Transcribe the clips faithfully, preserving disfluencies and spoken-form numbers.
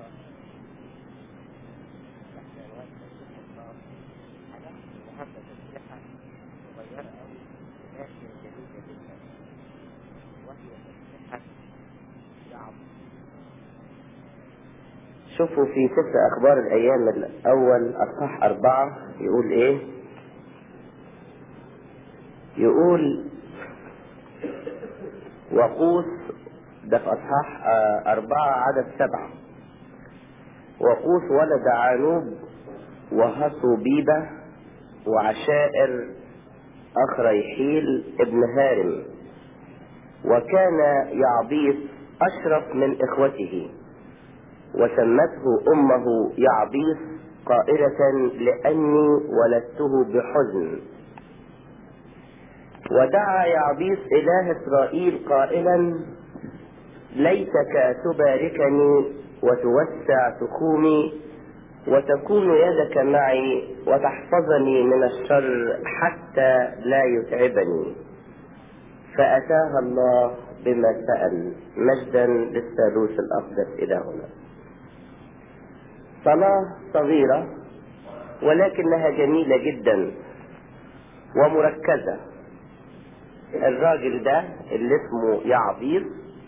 شوفوا في سفر أخبار الأيام الأول أصحاح أربعة يقول إيه؟ يقول وقوس، ده في أصحاح أربعة عدد سبعة. وقوس ولد عنوب وهصوبيبة وعشائر أخ ريحيل ابن هارم، وكان يعبيس أشرف من إخوته، وسمته أمه يعبيس قائلة لأني ولدته بحزن. ودعا يعبيس إله إسرائيل قائلا ليتك تباركني وتوسع تخومي وتكون يدك معي وتحفظني من الشر حتى لا يتعبني. فأتاها الله بما سأل. مجدا للثالوث الأقدس إلهنا. صلاة صغيرة ولكنها جميلة جدا ومركزة. الراجل ده اللي اسمه يعبيس،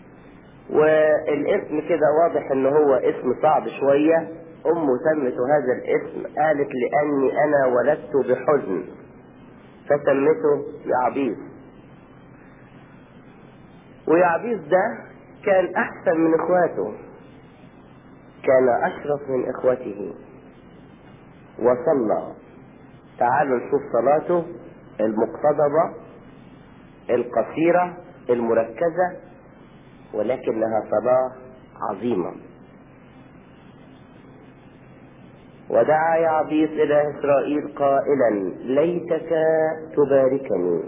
والاسم كده واضح ان هو اسم صعب شوية. امه سمته هذا الاسم، قالت لاني انا ولدت بحزن فسمته يعبيس. ويعبيس ده كان احسن من اخواته، كان اشرف من اخوته وصلى. تعالوا نشوف صلاته المقتضبة القصيرة المركزة، ولكنها صلاة عظيمة. ودعا يعبيس إلى إسرائيل قائلا ليتك تباركني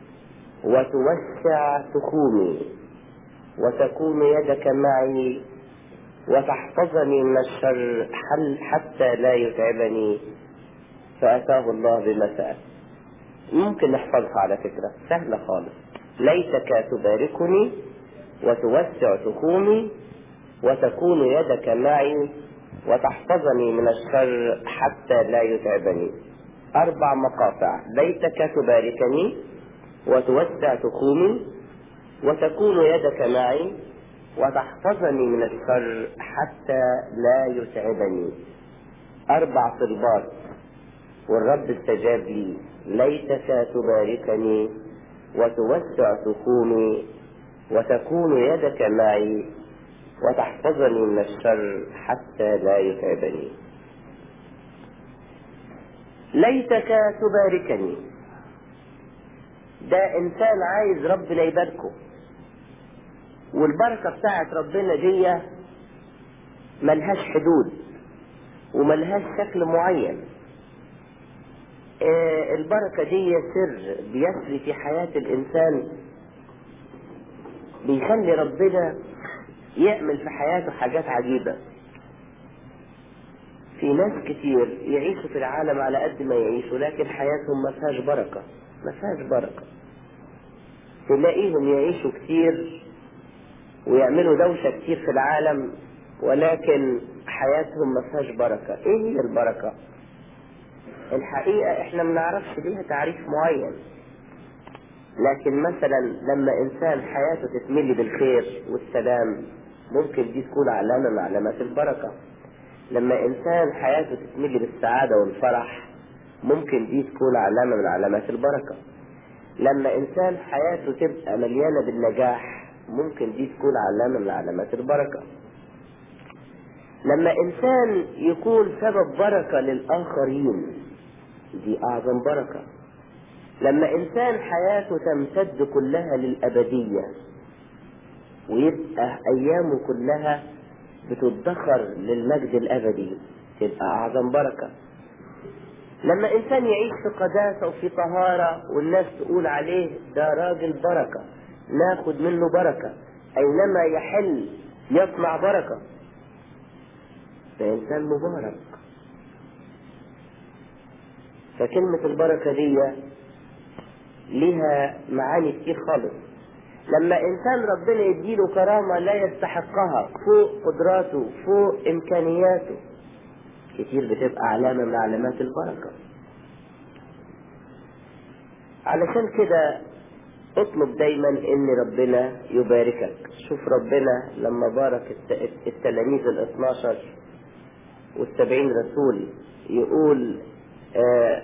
وتوسع تخومي وتكون يدك معي وتحفظني من الشر حتى لا يتعبني. فأتاه الله بما سأل. ممكن نحفظها على فكرة، سهلة خالص. ليتك تباركني وتوسع تخومي وتكون يدك معي وتحفظني من الشر حتى لا يتعبني. أربع مقاطع: ليتك تباركني وتوسع تخومي وتكون يدك معي وتحفظني من الشر حتى لا يتعبني. أربع طلبات والرب استجاب لي. ليتك تباركني وتوسع تخومي وتكون يدك معي وتحفظني من الشر حتى لا يتعبني. ليتك تباركني، ده انسان عايز ربنا يباركه، والبركة بتاعت ربنا دي ملهاش حدود وملهاش شكل معين. آه البركة دي سر بيسري في حياة الانسان، بيخلي ربنا يعمل في حياته حاجات عجيبة. في ناس كتير يعيشوا في العالم على قد ما يعيشوا، لكن حياتهم ما فيهاش بركة، ما فيهاش بركة. تلاقيهم يعيشوا كتير ويعملوا دوشة كتير في العالم، ولكن حياتهم ما فيهاش بركة. ايه هي البركة؟ الحقيقة احنا ما نعرفش ليها تعريف معين، لكن مثلا لما انسان حياته تتملي بالخير والسلام ممكن دي تكون علامة من علامات البركة. لما انسان حياته تتملي بالسعادة والفرح ممكن دي تكون علامة من علامات البركة. لما انسان حياته تبقى مليانة بالنجاح ممكن دي تكون علامة من علامات البركة. لما انسان يكون سبب بركة للآخرين دي اعظم بركة. لما انسان حياته تمتد كلها للأبدية ويبقى ايامه كلها بتدخر للمجد الابدي تبقى اعظم بركة. لما انسان يعيش في قداسة وفي طهارة والناس تقول عليه ده راجل بركة، ناخد منه بركة، اينما يحل يصنع بركة، ده انسان مبارك. فكلمة البركة دي ليها معاني كتير خالص. لما انسان ربنا يديله كرامة لا يستحقها فوق قدراته فوق امكانياته، كتير بتبقى علامة من علامات البركة. علشان كده اطلب دايما ان ربنا يباركك. شوف ربنا لما بارك التلاميذ الاثناشر والسبعين رسول يقول آه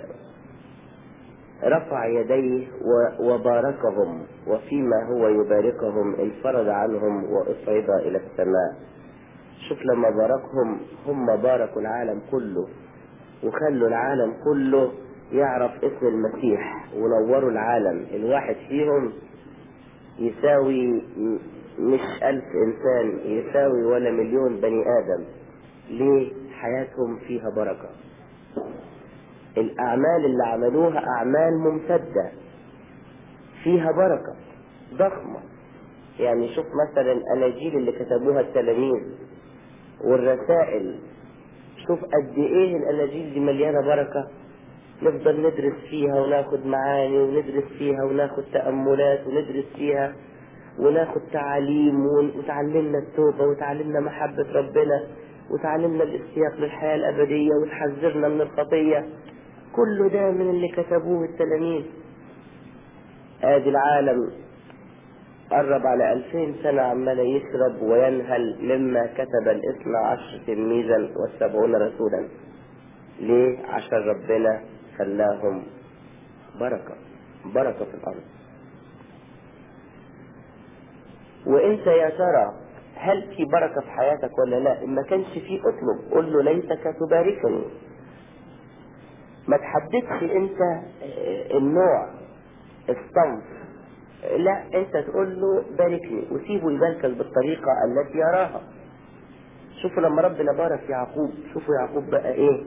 رفع يديه وباركهم، وفيما هو يباركهم انفرد عنهم واصعد الى السماء. شوف لما باركهم هم باركوا العالم كله، وخلوا العالم كله يعرف اسم المسيح، ونوروا العالم. الواحد فيهم يساوي مش ألف إنسان، يساوي ولا مليون بني آدم. ليه؟ حياتهم فيها بركة. الأعمال اللي عملوها أعمال ممتدة فيها بركة ضخمة. يعني شوف مثلا الأناجيل اللي كتبوها التلاميذ والرسائل، شوف قد إيه الأناجيل دي مليانة بركة. نفضل ندرس فيها وناخد معاني، وندرس فيها وناخد تأملات، وندرس فيها وناخد تعاليم، وتعلمنا التوبة، وتعلمنا محبة ربنا، وتعلمنا الاشتياق للحياة الأبدية، وتحذرنا من الخطية. كل ده من اللي كتبوه التلاميذ. ادي العالم قرب على ألفين سنة عمال يشرب وينهل مما كتب الاثنى عشر تلميذا والسبعون رسولا. ليه؟ عشان ربنا خلاهم بركة بركة في الأرض. وانت يا ترى هل في بركة في حياتك ولا لا؟ إن ما كانش فيه اطلب، قل له ليتك تباركني. ما تحددش انت النوع الصنف، لا، انت تقول له باركني وسيبه يباركك بالطريقة التي يراها. شوفوا لما ربنا بارك يعقوب، شوفوا يعقوب بقى ايه،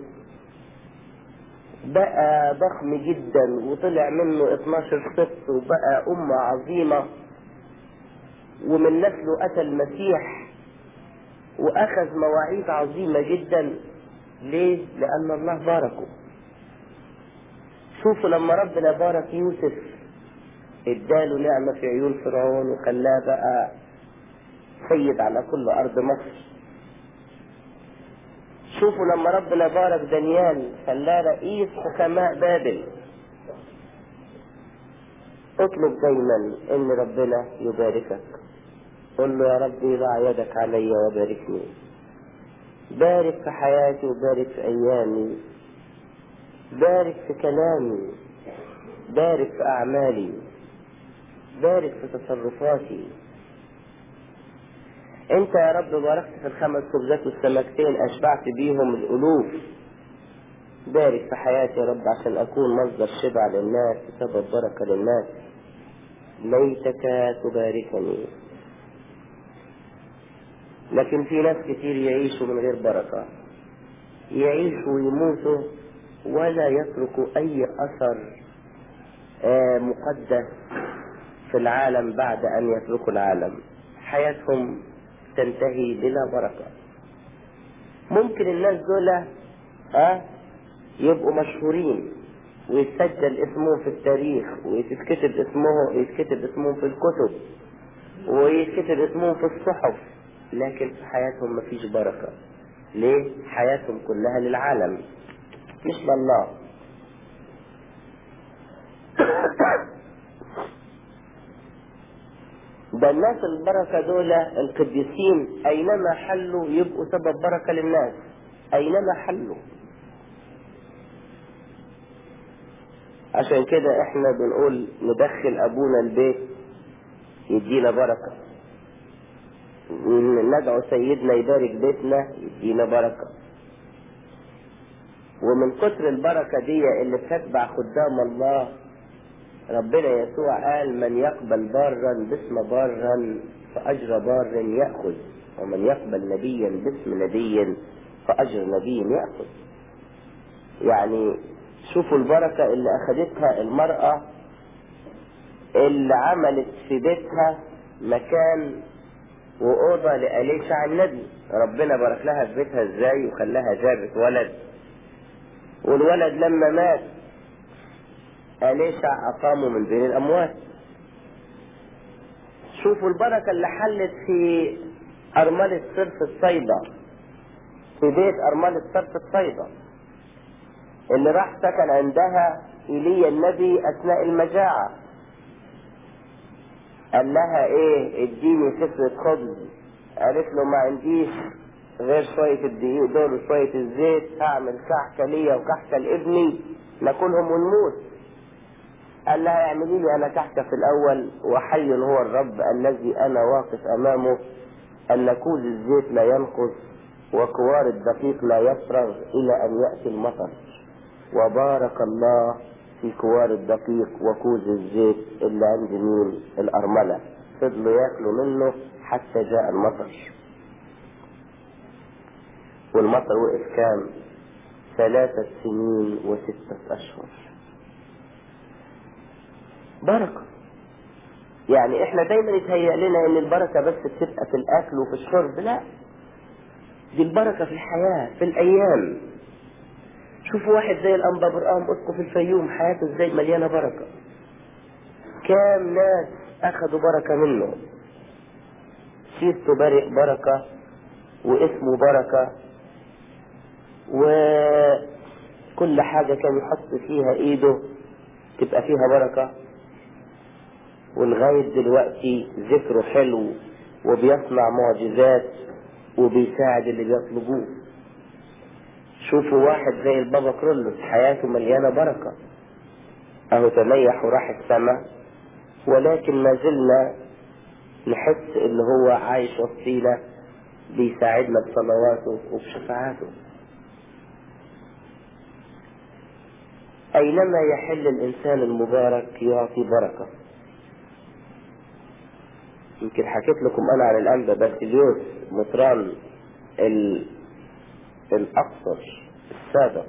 بقى ضخم جدا، وطلع منه اتناشر سبط، وبقى أمة عظيمة، ومن نسله أتى المسيح، وأخذ مواعيد عظيمة جدا. ليه؟ لأن الله باركه. شوفوا لما ربنا بارك يوسف، اداله نعمة في عيون فرعون، وخلاه بقى سيد على كل أرض مصر. شوفوا لما ربنا بارك دانيال، خلاه رئيس حكماء بابل. اطلب دايما ان ربنا يباركك. قل له يا ربي ضع يدك علي وباركني. بارك في حياتي، وبارك في ايامي، بارك في كلامي، بارك في اعمالي، بارك في تصرفاتي. انت يا رب باركت في الخمس خبزات والسمكتين، اشبعت بيهم الالوف. بارك في حياتي يا رب عشان اكون مصدر شبع للناس، سبب بركة للناس. ليتك تباركني. لكن في ناس كتير يعيشوا من غير بركة، يعيشوا ويموتوا ولا يتركوا اي اثر آه مقدس في العالم بعد ان يتركوا العالم. حياتهم تنتهي بلا بركة. ممكن الناس دول اه يبقوا مشهورين، ويتسجل اسمهم في التاريخ، ويتكتب اسمه يتكتب اسمهم في الكتب، ويتكتب اسمهم في الصحف، لكن في حياتهم مفيش بركة. ليه؟ حياتهم كلها للعالم مش لله. ده الناس البركة دول القديسين أينما حلوا يبقوا سبب بركة للناس، أينما حلوا. عشان كده احنا بنقول ندخل أبونا البيت يدينا بركة، ندعو سيدنا يبارك بيتنا يدينا بركة. ومن كتر البركة دي اللي بتتبع خدام الله، ربنا يسوع قال من يقبل بارا باسم بارا فأجر بار يأخذ، ومن يقبل نبيا باسم نبي فأجر نبي يأخذ. يعني شوفوا البركة اللي أخذتها المرأة اللي عملت في بيتها مكان وأوضة لأليشع النبي. ربنا بارك لها في بيتها ازاي، وخلاها جابت ولد، والولد لما مات أليشع أقامه من بين الأموات. شوفوا البركة اللي حلت في أرملة صرف الصيدا، في بيت أرملة صرف الصيدا اللي راح سكن عندها إيليا النبي أثناء المجاعة. قال لها ايه؟ اديني كسرة خبز. قالت له ما عنديش غير شوية الدقيق دول وشوية الزيت، هعمل كحكة ليا وكحكة لابني ناكلهم ونموت. قال لها اعملي لي انا كحكة في الاول، وحي هو الرب الذي انا واقف امامه ان كوز الزيت لا ينقص وكوار الدقيق لا يفرغ الى ان يأتي المطر. وبارك الله في كوار الدقيق وكوز الزيت اللي عند مين؟ الأرملة. فضلوا ياكلوا منه حتى جاء المطر. والمطر وقف كام؟ ثلاثة سنين وستة أشهر. بركة. يعني احنا دايما يتهيأ لنا ان البركة بس بتبقى في الأكل وفي الشرب. لا، دي البركة في الحياة، في الأيام. شوفوا واحد زي الأنبا برقام أسقف الفيوم، حياته ازاي مليانة بركة. كام ناس أخذوا بركة منه، سيرته بركة واسمه بركة، وكل حاجة كان يحط فيها ايده تبقى فيها بركة. ولغاية دلوقتي ذكره حلو وبيصنع معجزات وبيساعد اللي بيطلبوه. شوفوا واحد زي البابا كرولوس، حياته مليانة بركة، اهو تنيح وراح السماء، ولكن ما زلنا نحس ان هو عايش وسطينا بيساعدنا بصلواته وبشفاعاته. اينما يحل الانسان المبارك يعطي بركة. يمكن حكيت لكم انا عن الانبا باسيليوس مطران الاقصر السابق،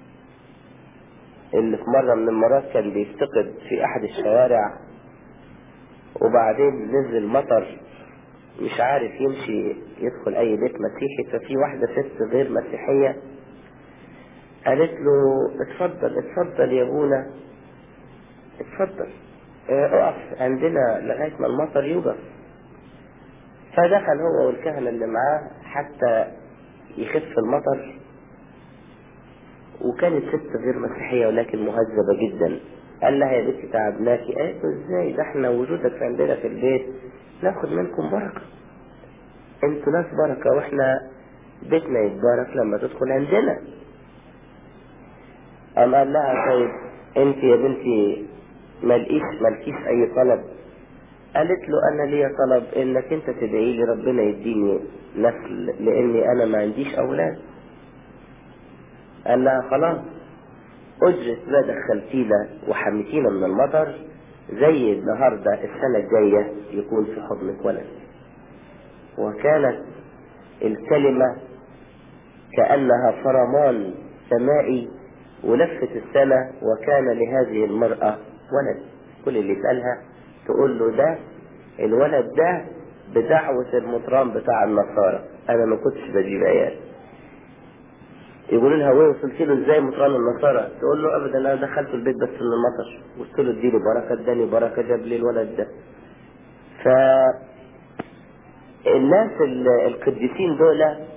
اللي في مرة من المرات كان بيفتقد في احد الشوارع، وبعدين نزل مطر مش عارف يمشي يدخل اي بيت مسيحي. ففي واحدة ست غير مسيحية قالت له اتفضل اتفضل يا ابونا اتفضل اه اقف عندنا لغاية ما المطر يوقف. فدخل هو والكهنة اللي معاه حتى يخف المطر. وكانت ست غير مسيحية ولكن مهذبة جدا. قال لها يا بنتي تعبناكي. قالت له ازاي؟ ده احنا وجودك عندنا في البيت ناخد منكم بركة، انتوا ناس بركة واحنا بيتنا يتبارك لما تدخل عندنا. قام قال لها طيب انت يا بنتي ملقيش ملكيش اي طلب؟ قالت له انا ليا طلب، انك انت تدعي لي ربنا يديني نسل لاني انا ما عنديش اولاد. قال لها خلاص، اجرة ما دخلتينا وحميتينا من المطر زي النهاردة السنة الجاية يكون في حضنك ولد. وكانت الكلمة كأنها فرمان سمائي ولفت السنة، وكان لهذه المرأة ولد. كل اللي يسألها تقول له ده الولد ده بدعوة المطران بتاع النصارى، انا ما كنتش بجيب عيال. يقولوا لها وين وصلت له ازاي مطران النصارى؟ تقول له ابدا انا دخلت البيت بس من المطر، قلت له اديله بركه، اداني بركه، جاب لي الولد ده. فالناس القديسين دول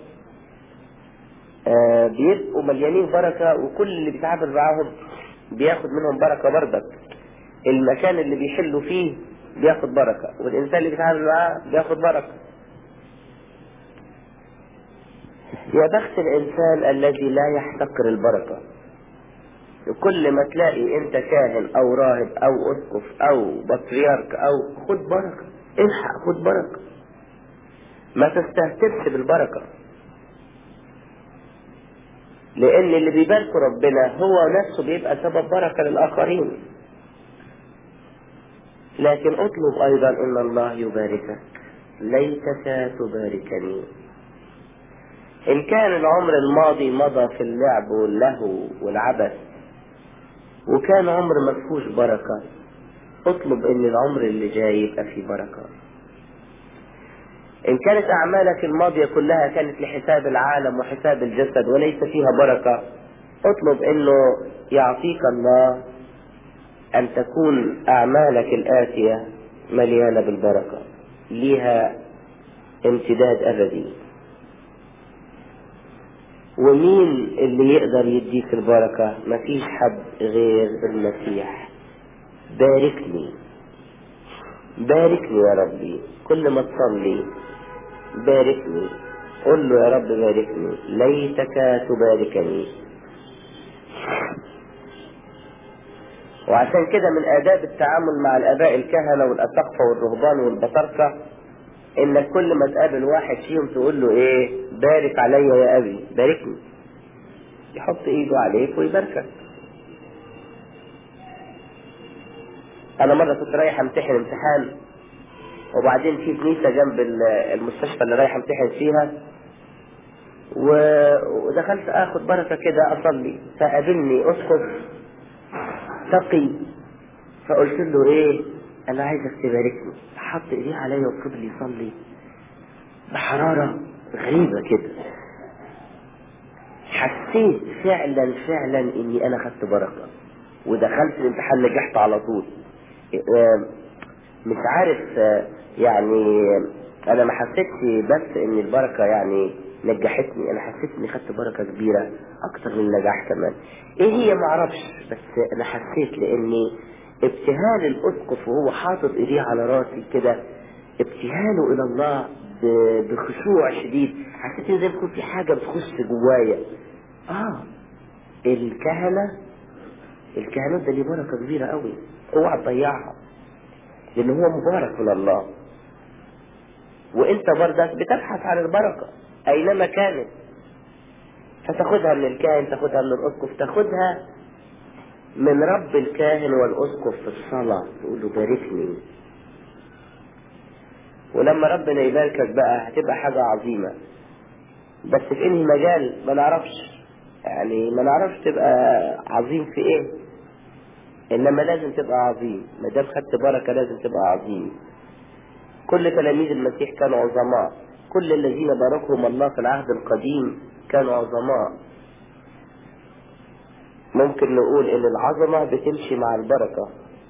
آه بيبقوا مليانين بركه، وكل اللي بيتعامل معاهم بياخد منهم بركه برضك. المكان اللي بيحلوا فيه بياخد بركه، والانسان اللي بيتعامل معاه بياخد بركه. يا بخت الانسان الذي لا يحتقر البركه. كل ما تلاقي انت كاهن او راهب او اسقف او بطريرك او خد بركة، الحق خد بركة، ما تستهترش بالبركة، لان اللي بيباركوا ربنا هو نفسه بيبقى سبب بركة للاخرين. لكن اطلب ايضا ان الله يباركك، ليتك تباركني. ان كان العمر الماضي مضى في اللعب واللهو والعبث وكان عمر ما فيهوش بركة، اطلب ان العمر اللي جاي يبقى فيه بركة. ان كانت اعمالك الماضية كلها كانت لحساب العالم وحساب الجسد وليس فيها بركة، اطلب انه يعطيك الله ان تكون اعمالك الاتية مليانة بالبركة. ليها امتداد أبدي. ومين اللي يقدر يديك البركة؟ مفيش حد غير المسيح. باركني باركني يا ربي، كل ما تصلي باركني، قل له يا رب باركني، ليتك تباركني. وعشان كده من آداب التعامل مع الآباء الكهنة والأساقفة والرهبان والبطاركة إنك كل ما تقابل واحد فيهم تقول له إيه؟ بارك عليا يا أبي، باركني. يحط إيده عليك ويباركك. أنا مرة كنت رايح أمتحن امتحان، وبعدين في كنيسة جنب المستشفى اللي رايح أمتحن فيها، ودخلت اخد بركة كده اصلي، فقابلني اسقف تقي، فقلت له ايه؟ انا عايزك تباركني. حط ايديه عليا وفضل يصلي بحرارة غريبة كده. حسيت فعلا فعلا اني انا خدت بركة، ودخلت الامتحان نجحت على طول. مش عارف يعني، انا ما حسيتش بس ان البركة يعني نجحتني، انا حسيت اني خدت بركة كبيرة اكتر من النجاح كمان. ايه هي ما اعرفش، بس انا حسيت لاني ابتهال الاسقف وهو حاطط ايديه على راسي كده، ابتهاله الى الله بخشوع شديد، حسيت ان زي ما يكون في حاجة بتخش جوايا. اه الكهنة الكهنوت ده ليه بركة كبيرة قوي، اوعى تضيعها، لان هو مبارك من الله. وانت برضك بتبحث عن البركة اينما كانت، فتاخدها من الكاهن، تاخدها من الاسقف، تاخدها من رب الكاهن والاسقف في الصلاة، تقول له باركني. ولما ربنا يباركك بقى هتبقى حاجة عظيمة، بس في انهي مجال ما نعرفش، يعني ما نعرفش تبقى عظيم في ايه، انما لازم تبقى عظيم. ما دام خدت بركة لازم تبقى عظيم. كل تلاميذ المسيح كانوا عظماء، كل الذين باركهم الله في العهد القديم كانوا عظماء. ممكن نقول ان العظمة بتمشي مع البركة.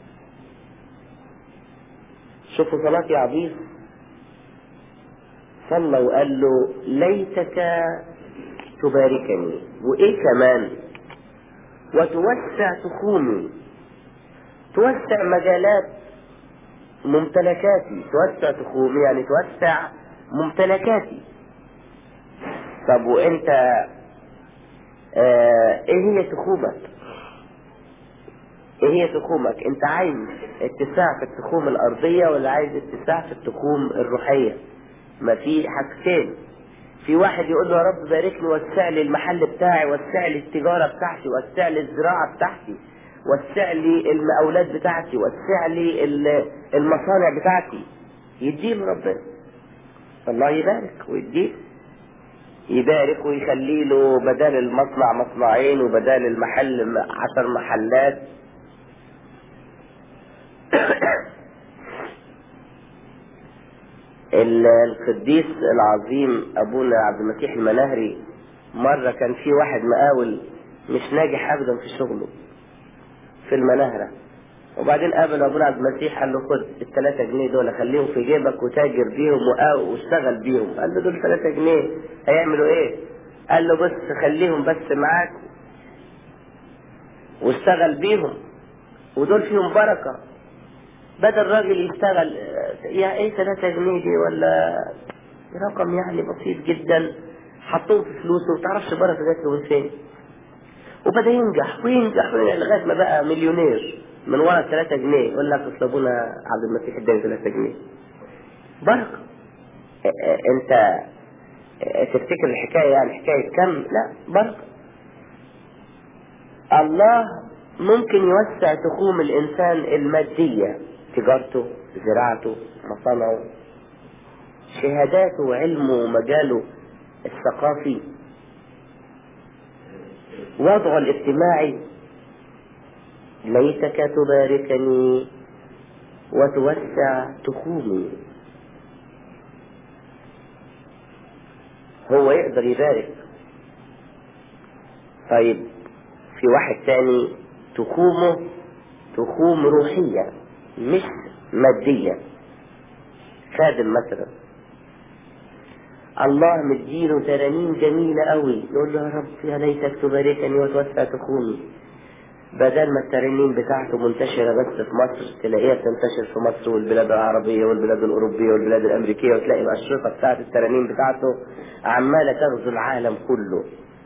شوفوا صلاة يعبيس، صلى وقال له ليتك تباركني، وايه كمان؟ وتوسع تخومي، توسع مجالات ممتلكاتي. توسع تخومي يعني توسع ممتلكاتي. طب وانت اه ايه هي تخومك؟ ايه هي تخومك؟ انت عايز اتساع في التخوم الارضية ولا عايز اتساع في التخوم الروحية؟ ما في حاجتين. في واحد يقول له يا رب باركني، وسع لي المحل بتاعي، وسع لي التجارة بتاعتي، وسع لي الزراعة بتاعتي، وسع لي المقاولات بتاعتي، وسع لي المصانع بتاعتي. يديه ربنا، الله يبارك ويديه، يبارك ويخلي له بدل المصنع مصنعين، وبدل المحل عشر محلات. القديس العظيم ابونا عبد المسيح المناهري، مرة كان في واحد مقاول مش ناجح ابدا في شغله في المناهرة، وبعدين قابل ابونا عبد المسيح قال له خد الثلاثة جنيه دول خليهم في جيبك وتاجر بيهم واشتغل بيهم. قال له دول ثلاثة جنيه هيعملوا ايه؟ قال له بس خليهم بس معاك واشتغل بيهم، ودول فيهم بركة. بدل راجل يشتغل يا ايه ثلاثة جنيه دي ولا رقم يعني بسيط جدا، حطوه في فلوسه ومتعرفش بركة جات له من فين، وبدأ ينجح وينجح لغاية ما بقى مليونير من ورا ثلاثة جنيه. يقول لك اصل ابونا عبد المسيح اداني ثلاثة جنيه بركة. انت تفتكر الحكاية يعني حكاية كم؟ لا، بركة. الله ممكن يوسع تخوم الانسان المادية، تجارته، زراعته، مصانعه، شهاداته، علمه، ومجاله الثقافي، وضعه الاجتماعي. ليتك تباركني وتوسع تخومي. هو يقدر يبارك. طيب في واحد تاني تخومه تخوم روحية مش مادية. خادم مثلا الله مديله ترانيم جميلة قوي، يقول له يا رب يا ليتك تباركني وتوسع تخومي. بدل ما الترانيم بتاعته منتشرة بس في مصر، تلاقيها بتنتشر في مصر والبلاد العربية والبلاد الأوروبية والبلاد الأمريكية، وتلاقي الأشرطة بتاعت الترانيم بتاعته عمالة تغزو العالم كله.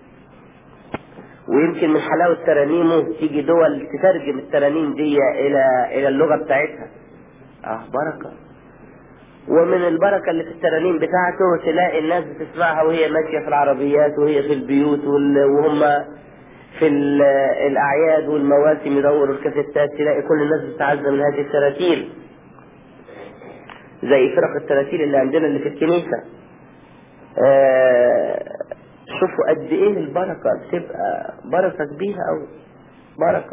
ويمكن من حلاوة ترانيمه تيجي دول تترجم الترانيم دي إلى إلى اللغة بتاعتها. اه بركة. ومن البركة اللي في الترانيم بتاعته تلاقي الناس بتسمعها وهي ماشية في العربيات وهي في البيوت وهم في الأعياد والمواسم يدوروا الكاسيتات، تلاقي كل الناس بتتعزى من هذه التراتيل، زي فرق التراتيل اللي عندنا اللي في الكنيسة. آه شوفوا قد ايه البركة بتبقى بركة كبيرة أوي، بركة.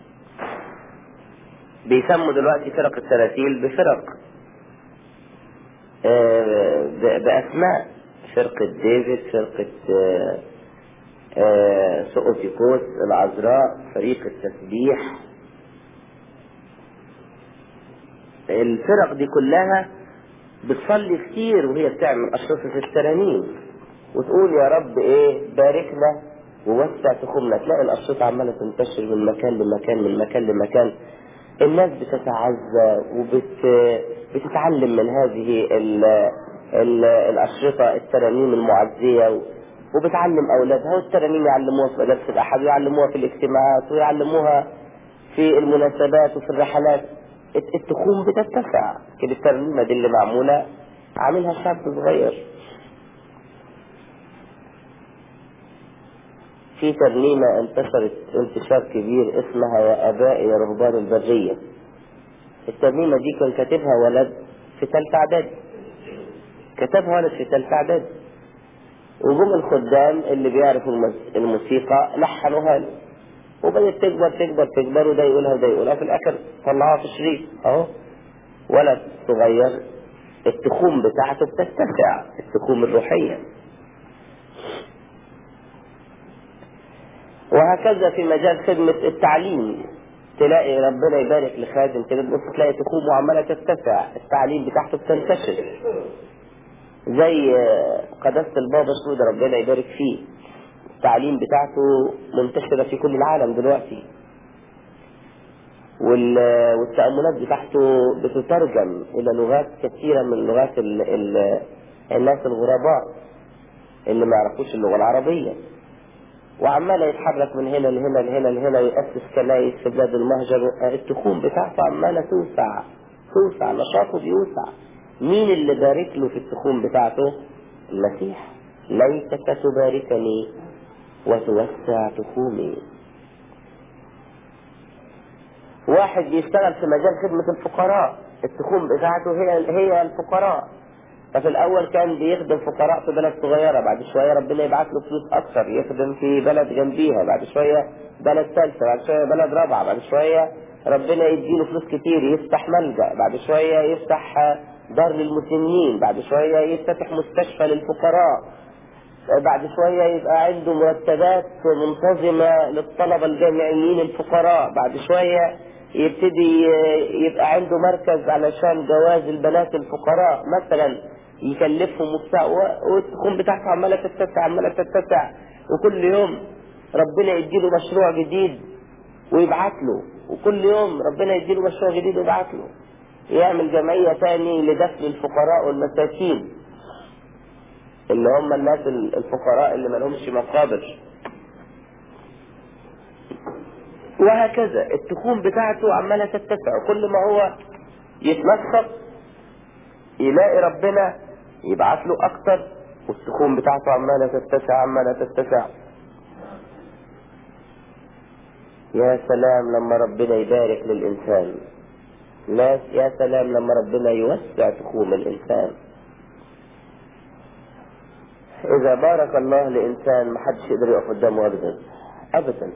بيسموا دلوقتي فرق التراتيل بفرق آه بأسماء، فرقة ديفيد، فرقة آه آه سؤوتيكوس، العذراء، فريق التسبيح. الفرق دي كلها بتصلي كتير وهي بتعمل أشرطة الترانيم وتقول يا رب ايه باركنا ووسع تخومنا. تلاقي الأشرطة عمالة تنتشر من مكان لمكان من مكان لمكان. الناس بتتعزى وبتتعلم من هذه ال ال الأشرطة الترانيم المعزية، وبتعلم أولادها، والترانيم يعلموها في مدارس الأحد ويعلموها في الاجتماعات ويعلموها في المناسبات وفي الرحلات. التخوم بتتسع كده. الترنيمة دي اللي معمولة عاملها شاب صغير. في ترنيمة انتشرت انتشار كبير اسمها يا آبائي يا رهبان البرية. الترنيمة دي كان كاتبها ولد في ثالثة إعدادي، كتبها ولد في ثالثة إعدادي، وجم الخدام اللي بيعرفوا الموسيقى لحنوها له، وبدأت تكبر تكبر تكبر وده يقولها وده يقولها، في الآخر طلعوها في شريط اهو. ولد صغير التخوم بتاعته بتتسع، التخوم الروحية. وهكذا في مجال خدمة التعليم، تلاقي ربنا يبارك لخادم كده تبص تلاقي تخومه عمالة تتسع، التعليم بتاعته بتنتشر. زي قداسة البابا شنودة ربنا يبارك فيه، التعليم بتاعته منتشرة في كل العالم دلوقتي، والتأملات بتاعته بتترجم إلى لغات كثيرة من لغات ال ال الناس الغرباء اللي ما يعرفوش اللغة العربية، وعمال يتحرك من هنا لهنا لهنا لهنا ويأسس كنايس في بلاد المهجر. التخوم بتاعته عمالة توسع توسع، نشاطه بيوسع. مين اللي بارك له في التخوم بتاعته؟ المسيح. ليتك تباركني وتوسع تخومي. واحد بيشتغل في مجال خدمة الفقراء، التخوم بتاعته هي هي الفقراء. ففي الأول كان بيخدم فقراء في بلد صغيرة، بعد شوية ربنا يبعث له فلوس أكثر يخدم في بلد جنبيها، بعد شوية بلد ثالثة، بعد شوية بلد رابعة، بعد شوية ربنا يديله فلوس كتير يفتح ملجأ، بعد شوية يفتح دار للمسنين، بعد شوية يفتح مستشفى للفقراء، بعد شوية يبقى عنده مرتبات منتظمة للطلبة الجامعيين الفقراء، بعد شوية يبتدي يبقى عنده مركز علشان جواز البنات الفقراء مثلا يكلفهم وبتاع، والتخوم بتاعته عمالة تتسع عمالة تتسع. وكل يوم ربنا يديله مشروع جديد ويبعت له، وكل يوم ربنا يديله مشروع جديد ويبعت له، يعمل جمعية تاني لدفن الفقراء والمساكين اللي هم الناس الفقراء اللي ما لهمش مقابر. وهكذا التخوم بتاعته عمالة تتسع، وكل ما هو يتنشط يلاقي ربنا يبعث له اكتر، والتخوم بتاعته عمالة تتسع عمالة تتسع. يا سلام لما ربنا يبارك للإنسان، لا يا سلام لما ربنا يوسع تخوم الإنسان. إذا بارك الله لإنسان محدش يقدر يقف قدامه أبدا أبدا.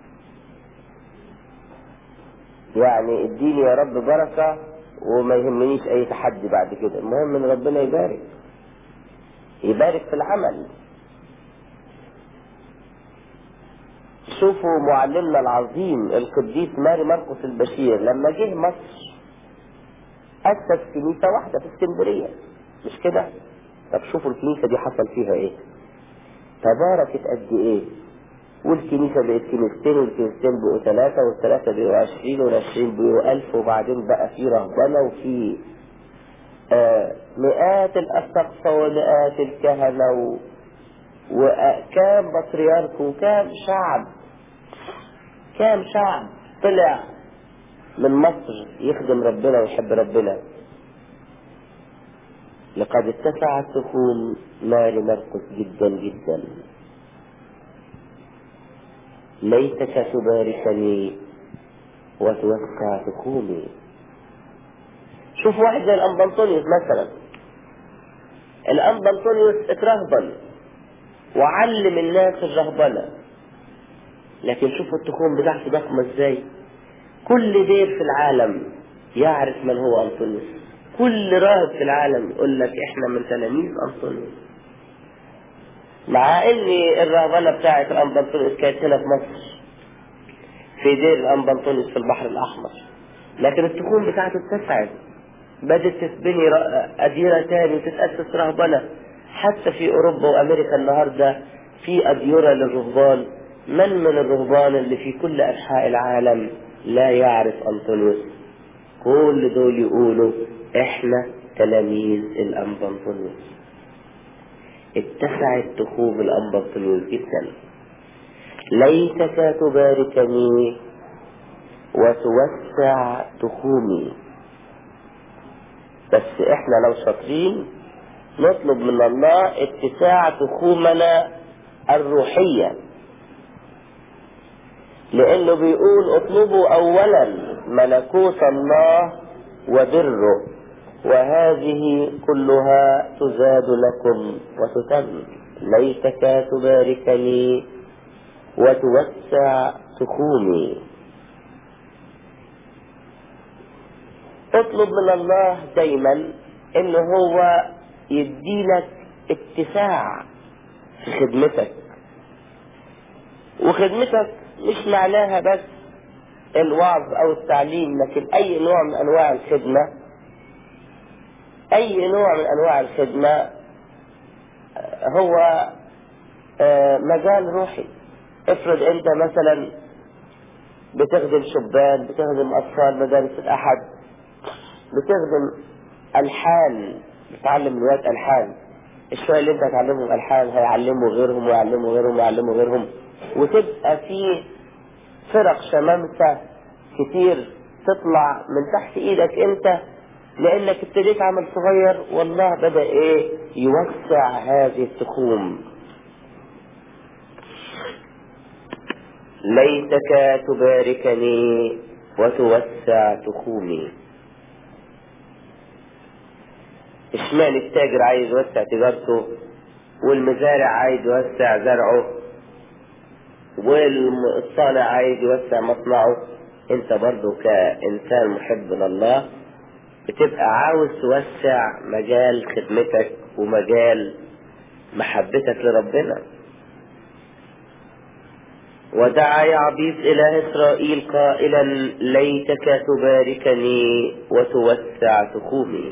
يعني اديني يا رب بركة وما يهمنيش أي تحدي بعد كده، المهم إن ربنا يبارك يبارك في العمل. شوفوا معلمنا العظيم القديس ماري مرقس البشير لما جه مصر أسس كنيسة واحدة في اسكندرية، مش كده؟ طب شوفوا الكنيسة دي حصل فيها ايه، تباركت قد ايه، والكنيسة بقت كنيستين، والكنيستين بقوا ثلاثة، والثلاثة بقوا عشرين، والعشرين بقوا ألف، وبعدين بقى في رهبنة، وفي آه مئات الأساقفة ومئات الكهنة و... وكام بطريرك وكام شعب، كام شعب طلع من مصر يخدم ربنا ويحب ربنا. لقد اتسعت تخوم ماري مرقس جدا جدا. ليتك تباركني وتوسع تخومي. شوف واحد زي الأنبا أنطونيوس مثلا، الأنبا أنطونيوس اترهبن وعلم الناس الرهبنة، لكن شوفوا التخوم بتاعته ضخمة ازاي. كل دير في العالم يعرف من هو أنطونيوس، كل راهب في العالم يقول لك احنا من تلاميذ أنطونيوس، مع ان الرهبنة بتاعت الأنبا أنطونيوس كانت هنا في مصر في دير الأنبا أنطونيوس في البحر الأحمر، لكن التخوم بتاعته اتسعت، بدأت تتبني أديرة تاني وتتأسس رهبنة. حتى في أوروبا وأمريكا النهاردة في أديرة للرهبان. من من الرهبان اللي في كل أنحاء العالم لا يعرف أنطونيوس؟ كل دول يقولوا إحنا تلاميذ الأنبا أنطونيوس. اتسعت تخوم الأنبا أنطونيوس جدا. ليتك تباركني وتوسع تخومي. بس احنا لو شاطرين نطلب من الله اتساع تخومنا الروحية، لانه بيقول اطلبوا اولا ملكوت الله وبره وهذه كلها تزاد لكم وتتم. ليتك تباركني وتوسع تخومي. اطلب من الله دايما انه هو يديلك اتساع في خدمتك، وخدمتك مش معناها بس الوعظ او التعليم، لكن اي نوع من انواع الخدمة، اي نوع من انواع الخدمة هو مجال روحي. افرض انت مثلا بتخدم شبان، بتخدم اطفال مدارس الاحد، بتخدم الحان، بتعلم الوقت الحان، الشوية اللي انت هتعلمهم الحان هيعلموا غيرهم ويعلموا غيرهم ويعلموا غيرهم، وتبقى في فرق شمامسة كتير تطلع من تحت ايدك انت، لانك ابتديت عمل صغير والله بدأ ايه يوسع هذه التخوم. ليتك تباركني وتوسع تخومي. اشمعنى التاجر عايز يوسع تجارته، والمزارع عايز يوسع زرعه، والصانع عايز يوسع مصنعه؟ انت برضو كإنسان محب لله بتبقى عاوز توسع مجال خدمتك ومجال محبتك لربنا. ودعا يعبيس إله إسرائيل قائلا ليتك تباركني وتوسع تخومي.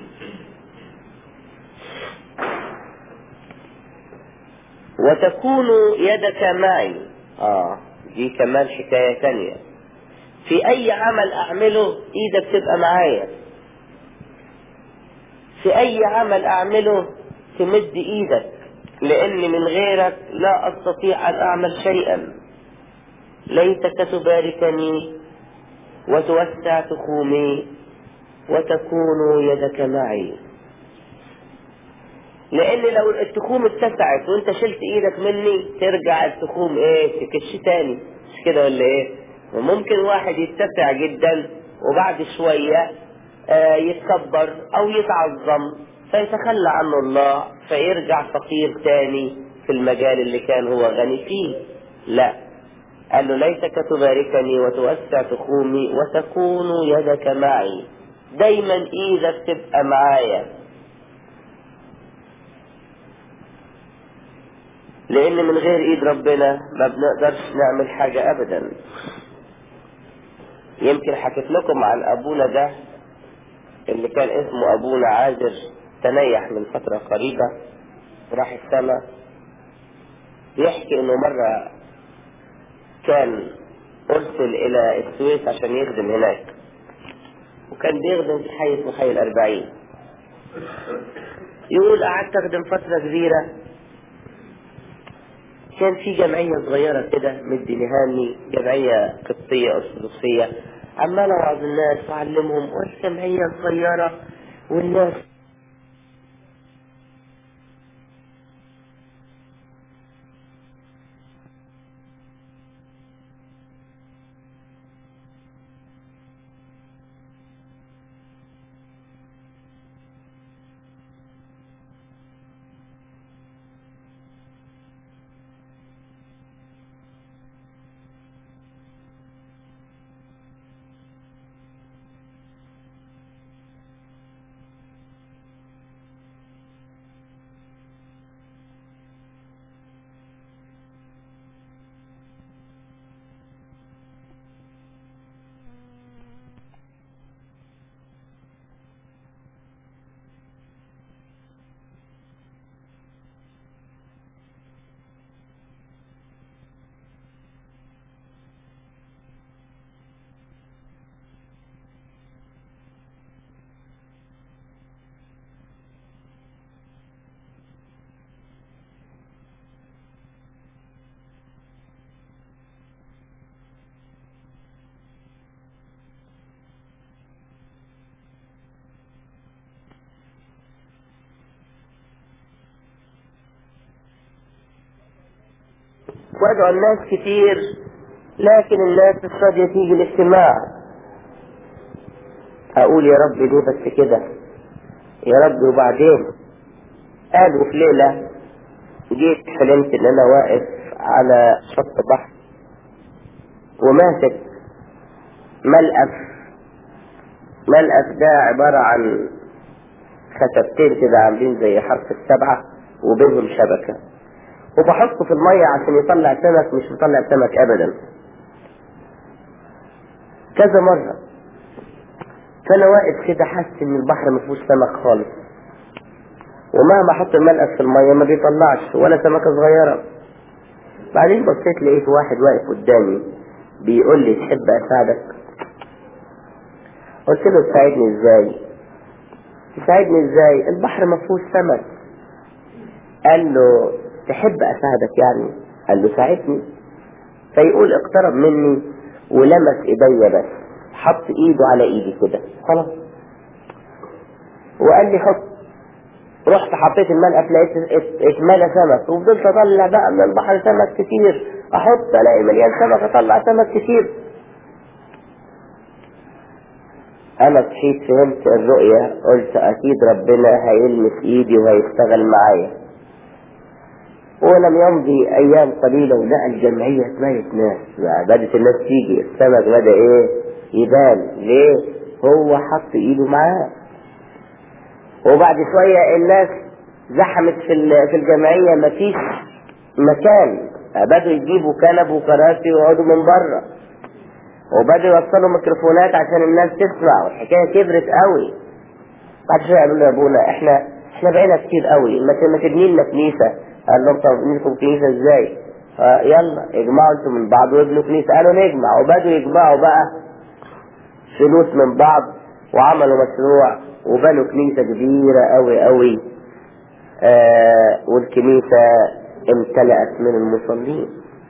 وتكون يدك معي. آه دي كمان حكاية تانية. في أي عمل أعمله إيدك تبقى معايا، في أي عمل أعمله تمد إيدك، لأن من غيرك لا أستطيع أن أعمل شيئا. ليتك تباركني وتوسع تخومي وتكون يدك معي. لان لو التخوم اتسعت وانت شلت ايدك مني ترجع التخوم ايه تكش تاني، مش كده ولا ايه؟ وممكن واحد يتسع جدا وبعد شوية آه يتكبر او يتعظم فيتخلى عنه الله فيرجع فقير تاني في المجال اللي كان هو غني فيه. لا، قال له ليتك تباركني وتوسع تخومي وتكون يدك معي. دايما ايدك تبقى معايا، لان من غير ايد ربنا ما بنقدرش نعمل حاجة ابدا. يمكن حكيت لكم عن ابونا ده اللي كان اسمه أبونا عازر تنيح من فترة قريبة راح السماء، بيحكي إنه مرة كان أرسل إلى السويس عشان يخدم هناك، وكان بيخدم في حي اسمه حي الأربعين. يقول قعدت أخدم فترة كبيرة، كان في جمعية صغيرة كده مدي نهاني، جمعية قبطية أرثوذكسية، عمال أوعظ الناس وأعلمهم، والجمعية صغيرة والناس وادعوا الناس كتير، لكن الناس مش راضية تيجي الاجتماع. أقول يا رب ليه بس كده؟ يا رب وبعدين؟ قالوا في ليلة جيت حلمت إن أنا واقف على شط بحر وماسك ملقف. ملقف ده عبارة عن خشبتين كده عاملين زي حرف السبعة وبينهم شبكة، وبحطه في المية عشان يطلع سمك. مش يطلع سمك أبدا، كذا مرة. فأنا واقف كده حاسس إن البحر مفيهوش سمك خالص، ومهما أحط الملقف في المية ما بيطلعش ولا سمكة صغيرة. بعدين بصيت لقيت واحد واقف قدامي بيقول لي تحب أساعدك؟ قلت له تساعدني إزاي؟ تساعدني إزاي؟ البحر مفيهوش سمك. قال له تحب أساعدك يعني؟ قال له ساعدني. فيقول اقترب مني ولمس ايديا، بس حط ايده على ايدي كده خلاص، وقال لي حط. رحت حطيت الملقف لقيت اتملى سمك، وفضلت اطلع بقى من البحر سمك كتير، احط الاقي مليان سمك، اطلع سمك كتير. انا صحيت فهمت الرؤية، قلت اكيد ربنا هيلمس ايدي وهيشتغل معايا. ولم يمضي ايام قليلة ولقى الجمعية اتملت ناس، بدت الناس تيجي، السمك بدأ ايه يبان. ليه؟ هو حط ايده معاه. وبعد شوية الناس زحمت في في الجمعية، مفيش مكان، بدوا يجيبوا كنب وكراسي ويقعدوا من بره، وبدوا يوصلوا ميكروفونات عشان الناس تسمع، والحكاية كبرت قوي. بعد شوية قالوا له يا ابونا احنا احنا بقينا كتير قوي، ما تبني لنا كنيسة. قال لهم طب نبني لكم كنيسة ازاي؟ آه يلا اجمعوا انتم من بعض وابنوا كنيسة. قالوا نجمع، وبدوا يجمعوا بقى فلوس من بعض، وعملوا مشروع وبنوا كنيسة كبيرة قوي قوي. آه والكنيسة امتلأت من المصلين.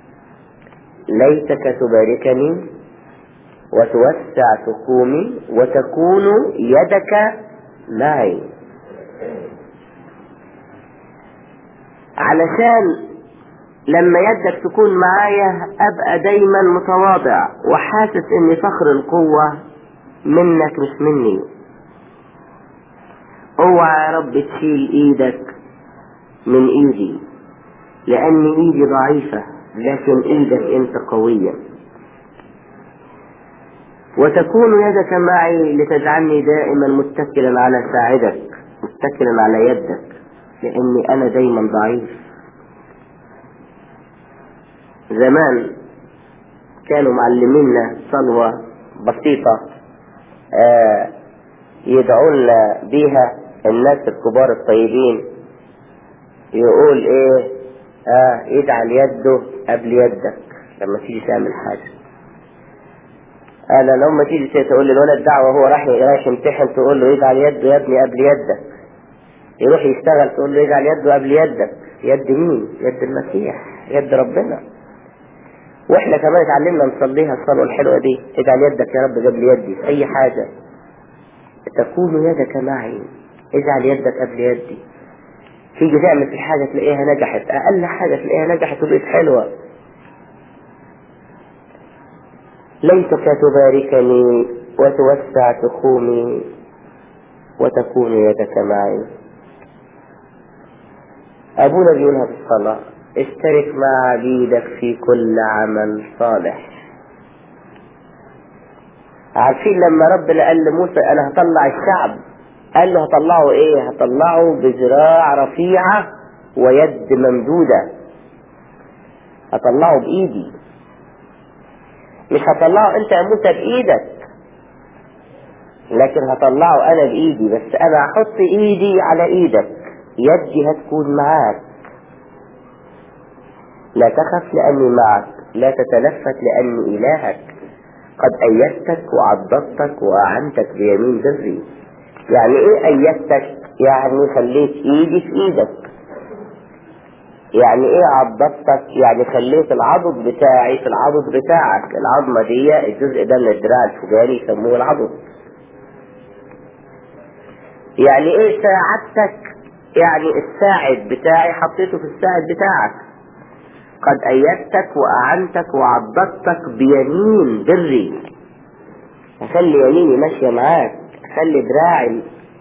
ليتك تباركني وتوسع تقومي وتكون يدك معي، علشان لما يدك تكون معايا ابقى دايما متواضع وحاسس ان فخر القوة منك مش مني. اوعى يا رب تشيل ايدك من ايدي، لان ايدي ضعيفة، لكن ايدك انت قوية. وتكون يدك معي لتجعلني دائما متكلا على ساعدك، متكلا على يدك، لاني انا دايما ضعيف. زمان كانوا معلمينا صلوة بسيطة، آه يدعوا لنا بيها الناس الكبار الطيبين، يقول ايه؟ اه اجعل يده قبل يدك لما تيجي تعمل حاجة. انا لما تيجي تقول للولد دعوة وهو راح رايح يمتحن، تقول له اجعل يده يا ابني قبل يدك. يروح يشتغل تقول له اجعل يده قبل يدك. يد مين؟ يد المسيح، يد ربنا. واحنا كمان اتعلمنا نصليها الصلاة الحلوة دي، اجعل يدك يا رب قبل يدي في اي حاجة. تكون يدك معي، اجعل يدك قبل يدي. تيجي تعمل في حاجة تلاقيها نجحت، اقل حاجة تلاقيها نجحت وبقت حلوة. ليتك تباركني وتوسع تخومي وتكون يدك معي. ابونا بيقولها في الصلاة، اشترك مع عبيدك في كل عمل صالح. عارفين لما ربنا قال لموسى انا هطلع الشعب، قال له هطلعه ايه؟ هطلعه بذراع رفيعة ويد ممدودة، هطلعه بايدي. مش هطلعه انت يا موسى بايدك، لكن هطلعه انا بايدي. بس انا هحط ايدي على ايدك، يدي هتكون معاك. لا تخف لاني معك، لا تتلفت لاني الهك، قد ايدتك وعضدتك واعنتك بيمين بري. يعني ايه ايدتك؟ يعني خليت ايدي في ايدك. يعني ايه عضدتك؟ يعني خليت العضد بتاعي في العضد بتاعك. العظمة دي الجزء ده من الدراع الفوقاني يسموه العضد. يعني ايه ساعدتك؟ يعني الساعد بتاعي حطيته في الساعد بتاعك. قد ايدتك واعنتك وعضدتك بيمين بري، اخلي يميني ماشية معاك، اخلي دراعي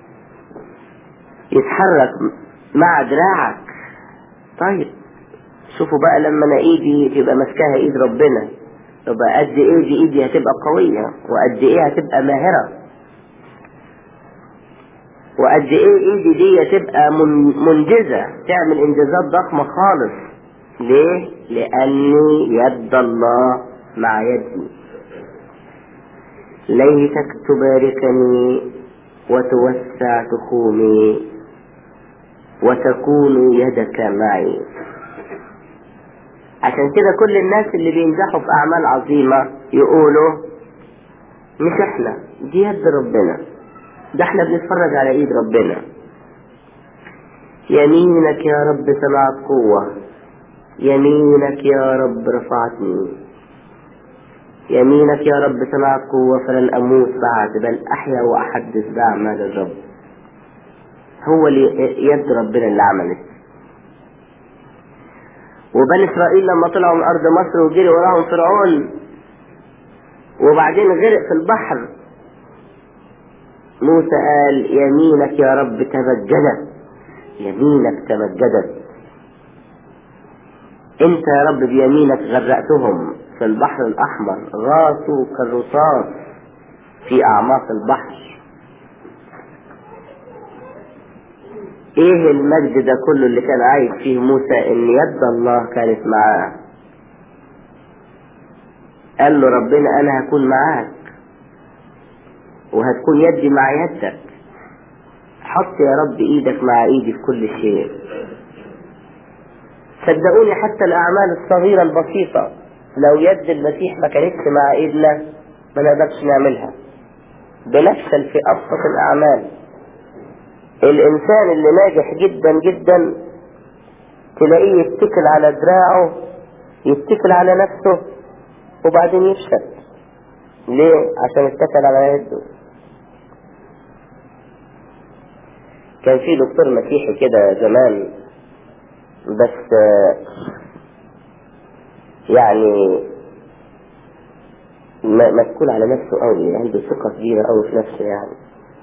يتحرك مع دراعك. طيب شوفوا بقى لما انا ايدي يبقى ماسكاها ايد ربنا، يبقى قد ايه دي ايدي هتبقى قوية، وقد ايه هتبقى ماهرة، وقد ايه ايدي دي هتبقى منجزة، تعمل انجازات ضخمة خالص. ليه؟ لاني يد الله مع يدي. ليتك تباركني وتوسع تخومي وتكون يدك معي. عشان كده كل الناس اللي بينجحوا في اعمال عظيمة يقولوا مش احنا، دي يد ربنا، ده احنا بنتفرج على ايد ربنا. يمينك يا رب سمعت قوة، يمينك يا رب رفعتني، يمينك يا رب سمعت قوة فلن اموت بعد بل احيا واحدث باعمال الرب. هو اللي يد ربنا اللي عملت. وبني اسرائيل لما طلعوا من ارض مصر وجري وراهم فرعون وبعدين غرق في البحر، موسى قال يمينك يا رب تمجدت، يمينك تمجدت. انت يا رب بيمينك غرقتهم في البحر الاحمر، غاصوا كالرصاص في اعماق البحر. ايه المجد ده كله اللي كان عايش فيه موسى؟ ان يد الله كانت معاه. قال له ربنا انا هكون معاك وهتكون يدي مع يدك. حط يا رب ايدك مع ايدي في كل شيء. صدقوني حتى الاعمال الصغيرة البسيطة لو يد المسيح ما كانتش مع ايدنا ما نقدرش نعملها. بنفشل في ابسط الاعمال. الانسان اللي ناجح جدا جدا تلاقيه يتكل على دراعه، يتكل على نفسه وبعدين يفشل. ليه؟ عشان اتكل على يده. كان في دكتور مسيحي كده زمان، بس يعني مسؤول على نفسه قوي، عنده ثقة كبيرة قوي في نفسه يعني.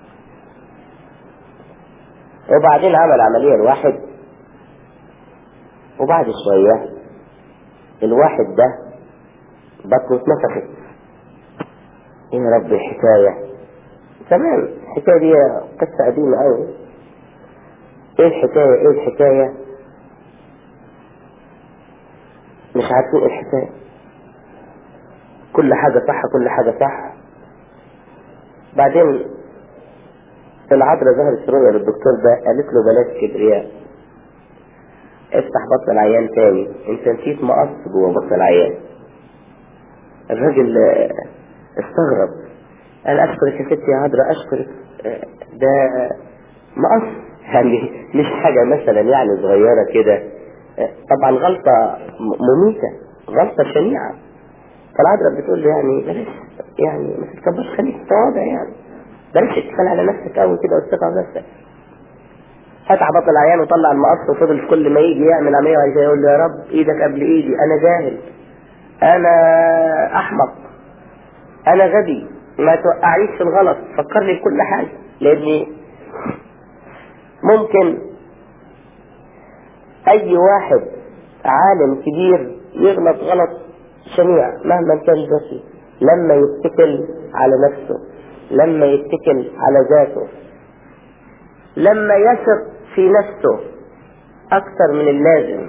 وبعدين عمل عملية الواحد، وبعد شوية الواحد ده بطنه اتنفخت. ايه يا رب الحكاية؟ تمام، الحكاية دي قصة قديمة قوي. ايه الحكاية؟ ايه الحكاية؟ مش عارفين ايه الحكاية. كل حاجة صح، كل حاجة صح. بعدين العذراء ظهرت رؤيا للدكتور ده، قالت له بلاش كبرياء، افتح بطن العيان تاني، انت نسيت مقص جوه بطن العيان. الراجل استغرب، قال اشكرك يا ستي يا عذراء، اشكرك، ده مقص يعني مش حاجة مثلا يعني صغيرة كده، طبعا غلطة مميتة، غلطة شنيعة. فالعذراء بتقول له يعني بلاش، يعني ما تتكبرش، خليك متواضع، يعني بلاش تتكل على نفسك قوي كده وتثق على نفسك. فتح بطن العيان وطلع المقص، وفضل كل ما يجي يعمل عملية وعايز يقول له يا رب ايدك قبل ايدي، انا جاهل، انا احمق، انا غبي، ما توقعيش في الغلط، فكرني بكل حاجة، لاني ممكن اي واحد عالم كبير يغلط غلط شنيع مهما كان ذكي، لما يتكل على نفسه، لما يتكل على ذاته، لما يثق في نفسه اكثر من اللازم.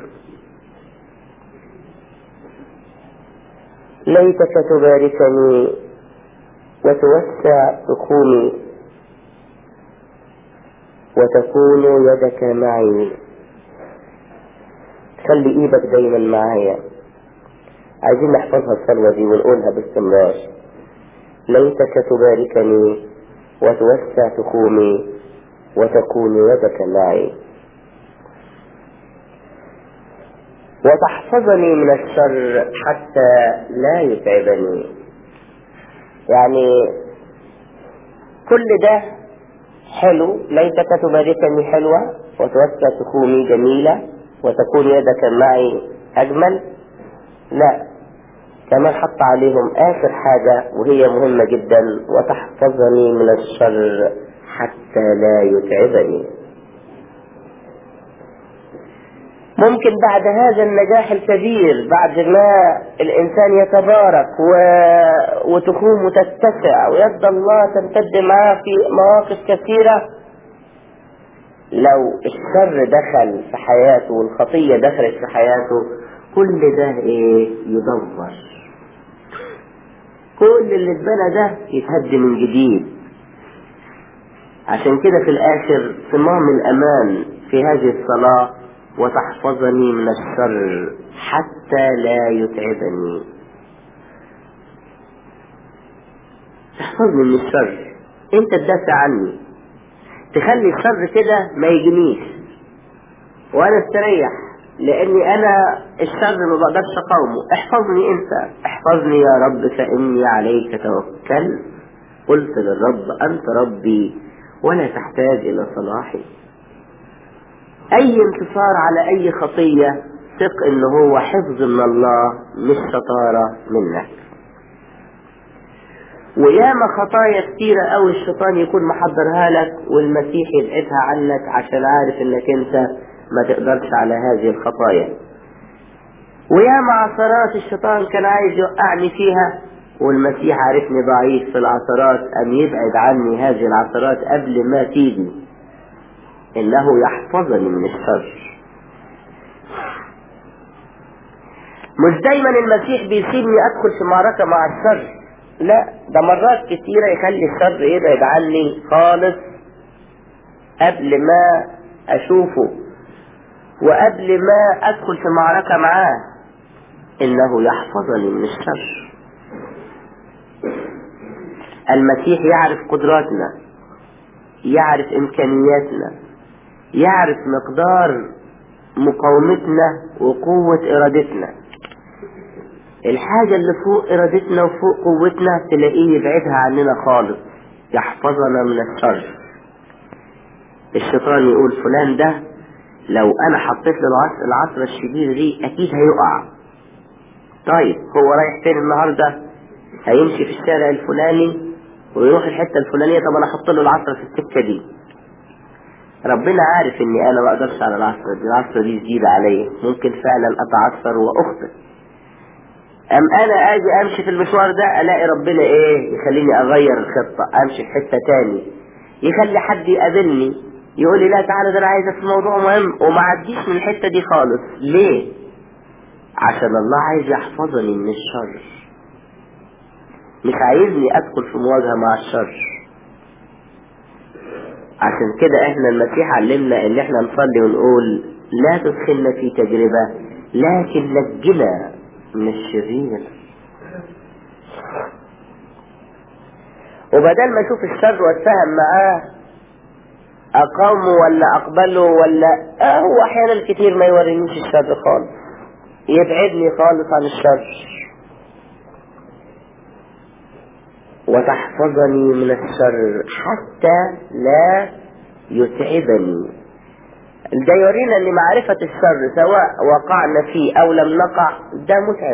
ليتك تباركني وتوسع تخومي وتكون يدك معي. خلي ايدك دايما معايا. عايزين نحفظها الصلوة دي ونقولها باستمرار. ليتك تباركني وتوسع تخومي وتكون يدك معي وتحفظني من الشر حتى لا يتعبني. يعني كل ده حلو، ليتك تباركني حلوة، وتوسع تخومي جميلة، وتكون يدك معي أجمل. لا، كمان حط عليهم آخر حاجة وهي مهمة جدا، وتحفظني من الشر حتى لا يتعبني. ممكن بعد هذا النجاح الكبير، بعد ما الإنسان يتبارك و... وتخومه تتسع ويد الله تمتد معاه في مواقف كثيرة، لو الشر دخل في حياته والخطية دخلت في حياته، كل ده ايه؟ يدمر. كل اللي اتبنى ده يتهد من جديد. عشان كده في الآخر صمام الأمان في هذه الصلاة: وتحفظني من الشر حتى لا يتعبني. تحفظني من الشر، انت تدافع عني، تخلي الشر كده ما يجنيش وانا استريح، لاني انا الشر ما بقدرش اقاومه. احفظني انت، احفظني يا رب فاني عليك توكل. قلت للرب انت ربي ولا تحتاج الى صلاحي. اي انتصار على اي خطية ثق ان هو حفظ من الله مش شطارة منك. وياما خطايا كتيرة اوي الشيطان يكون محضرها لك والمسيح يبعدها عنك عشان عارف انك انت ما تقدرش على هذه الخطايا. وياما عثرات الشيطان كان عايز يوقعني فيها والمسيح عارفني ضعيف في العثرات، ام يبعد عني هذه العثرات قبل ما تيجي. انه يحفظني من الشر. مش دايما المسيح بيسيبني ادخل في معركة مع الشر، لا، ده مرات كتيرة يخلي الشر يبعد عني خالص قبل ما اشوفه وقبل ما ادخل في معركة معاه. انه يحفظني من الشر. المسيح يعرف قدراتنا، يعرف امكانياتنا، يعرف مقدار مقاومتنا وقوة ارادتنا. الحاجة اللي فوق ارادتنا وفوق قوتنا تلاقيه يبعدها عننا خالص، يحفظنا من الشر. الشيطان يقول فلان ده لو انا حطيت له العصر العصر الشديد دي اكيد هيقع. طيب هو رايح فين النهاردة؟ هيمشي في الشارع الفلاني ويروح الحتة الفلانية، طب انا احط له العصر في السكة دي. ربنا عارف اني انا ما اقدرش على العصر دي، العصر دي جديدة عليا، ممكن فعلا اتعثر واخطئ. ام انا اجي امشي في المشوار ده الاقي ربنا ايه يخليني اغير الخطة، امشي في حتة تاني، يخلي حد يقابلني يقول لي لا تعالى ده انا عايزك في موضوع مهم، وما عديش من الحتة دي خالص. ليه؟ عشان الله عايز يحفظني من الشر، مش عايزني ادخل في مواجهة مع الشر. عشان كده احنا المسيح علمنا ان احنا نصلي ونقول لا تدخلنا في تجربة لكن نجنا من الشرير. وبدل ما اشوف الشر واتفاهم معاه اقاومه ولا اقبله ولا اه هو احيانا كتير ما يورينيش الشر خالص، يبعدني خالص عن الشر. وتحفظني من الشر حتى لا يتعبني. ده يورينا ان معرفة الشر سواء وقعنا فيه او لم نقع ده متعب.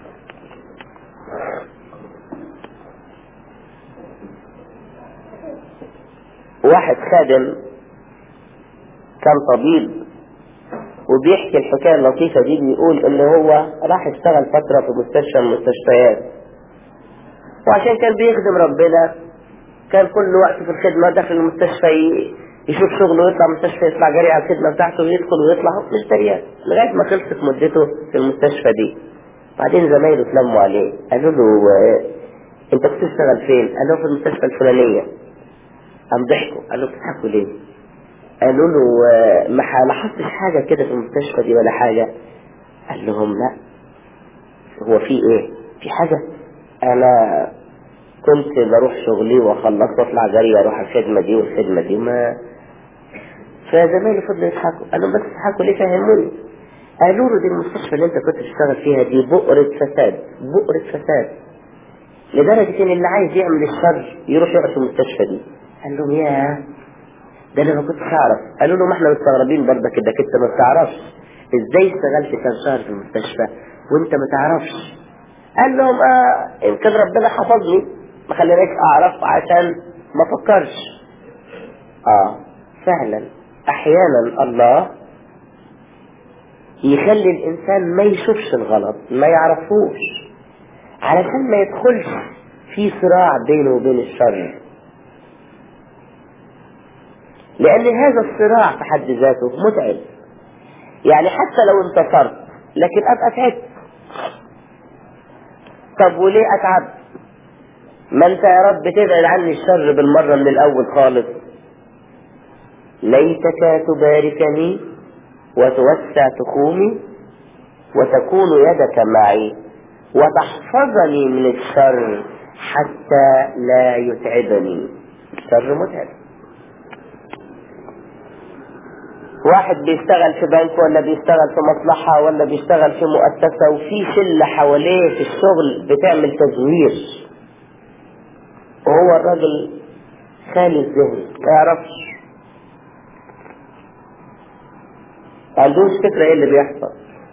واحد خادم كان طبيب وبيحكي الحكاية اللطيفة دي، بيقول ان هو راح اشتغل فترة في مستشفى من المستشفيات، وعشان كان بيخدم ربنا كان كل وقت في الخدمة داخل المستشفى يشوف شغله ويطلع مستشفى، يطلع جري على الخدمة بتاعته ويدخل ويطلع مش دريان لغاية ما خلصت مدته في المستشفى دي. بعدين زمايله اتلموا عليه قالوا له انت بتشتغل فين؟ قال له في المستشفى الفلانية. قام ضحكوا قال له بتضحكوا ليه؟ قالوا له ما لاحظتش حاجة كده في المستشفى دي ولا حاجة؟ قال لهم لا. هو في ايه؟ في حاجة؟ انا كنت بروح شغلي واخلص واطلع جري اروح الخدمة دي والخدمة دي ما. فزمايلي فضلوا يضحكوا. قالوا بس تضحكوا ليه؟ فهموني. قالوا له دي المستشفى اللي انت كنت بتشتغل فيها دي بؤرة فساد، بؤرة فساد لدرجة ان اللي عايز يعمل الشر يروح يقعد في المستشفى دي. قال لهم ياه ده انا ما كنتش اعرف. قالوا له ما احنا مستغربين برضك كده انت ما بتعرفش ازاي اشتغلت كام شهر في المستشفى وانت ما تعرفش. قال لهم اه يمكن ربنا حفظني ما خليناش اعرف عشان ما فكرش. اه فعلا احيانا الله يخلي الانسان ما يشوفش الغلط ما يعرفوش علشان ما يدخلش في صراع بينه وبين الشر، لان هذا الصراع في حد ذاته متعب. يعني حتى لو انتصرت لكن ابقى تعبت. طب وليه اتعب؟ ما انت يا رب تبعد عني الشر بالمرة من الاول خالص. ليتك تباركني وتوسع تخومي وتكون يدك معي وتحفظني من الشر حتى لا يتعبني. الشر متعب. واحد بيشتغل في بنك ولا بيشتغل في مصلحة ولا بيشتغل في مؤسسة وفي شلة حواليه في الشغل بتعمل تزوير، وهو الراجل خالي الذهن ما يعرفش، ما عندوش فكرة ايه اللي بيحصل.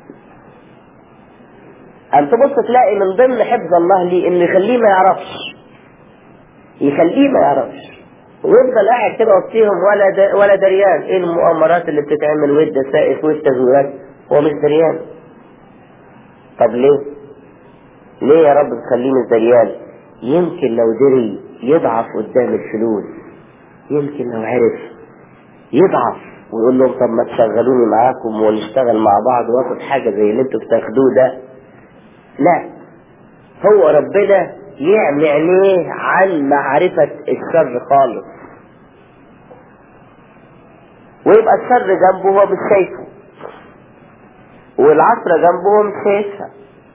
أن تبص تلاقي من ضمن حفظ الله ليه انه يخليه ما يعرفش، يخليه ما يعرفش ويفضل قاعد كده وسطيهم ولا دا ولا دريان ايه المؤامرات اللي بتتعمل والدسائس والتزويرات، هو مش دريان. طب ليه؟ ليه يا رب تخليه مش دريان؟ يمكن لو دري يضعف قدام الفلوس، يمكن لو عرف يضعف ويقول لهم طب ما تشغلوني معاكم ونشتغل مع بعض واخد حاجة زي اللي انتوا بتاخدوه ده. لا، هو ربنا يعمي عينيه عن معرفة الشر خالص، ويبقى الشر جنبه هو مش شايفه والعصرة جنبه هو مش شايفها.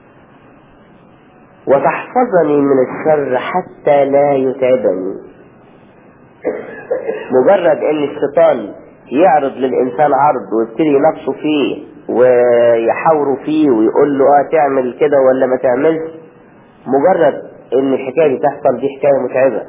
وتحفظني من الشر حتى لا يتعبني. مجرد ان الشيطان يعرض للانسان عرض ويبتدي ينقصه فيه ويحاوره فيه ويقول له اه تعمل كده ولا ما تعملش، مجرد ان الحكاية دي تحصل دي حكاية متعبة.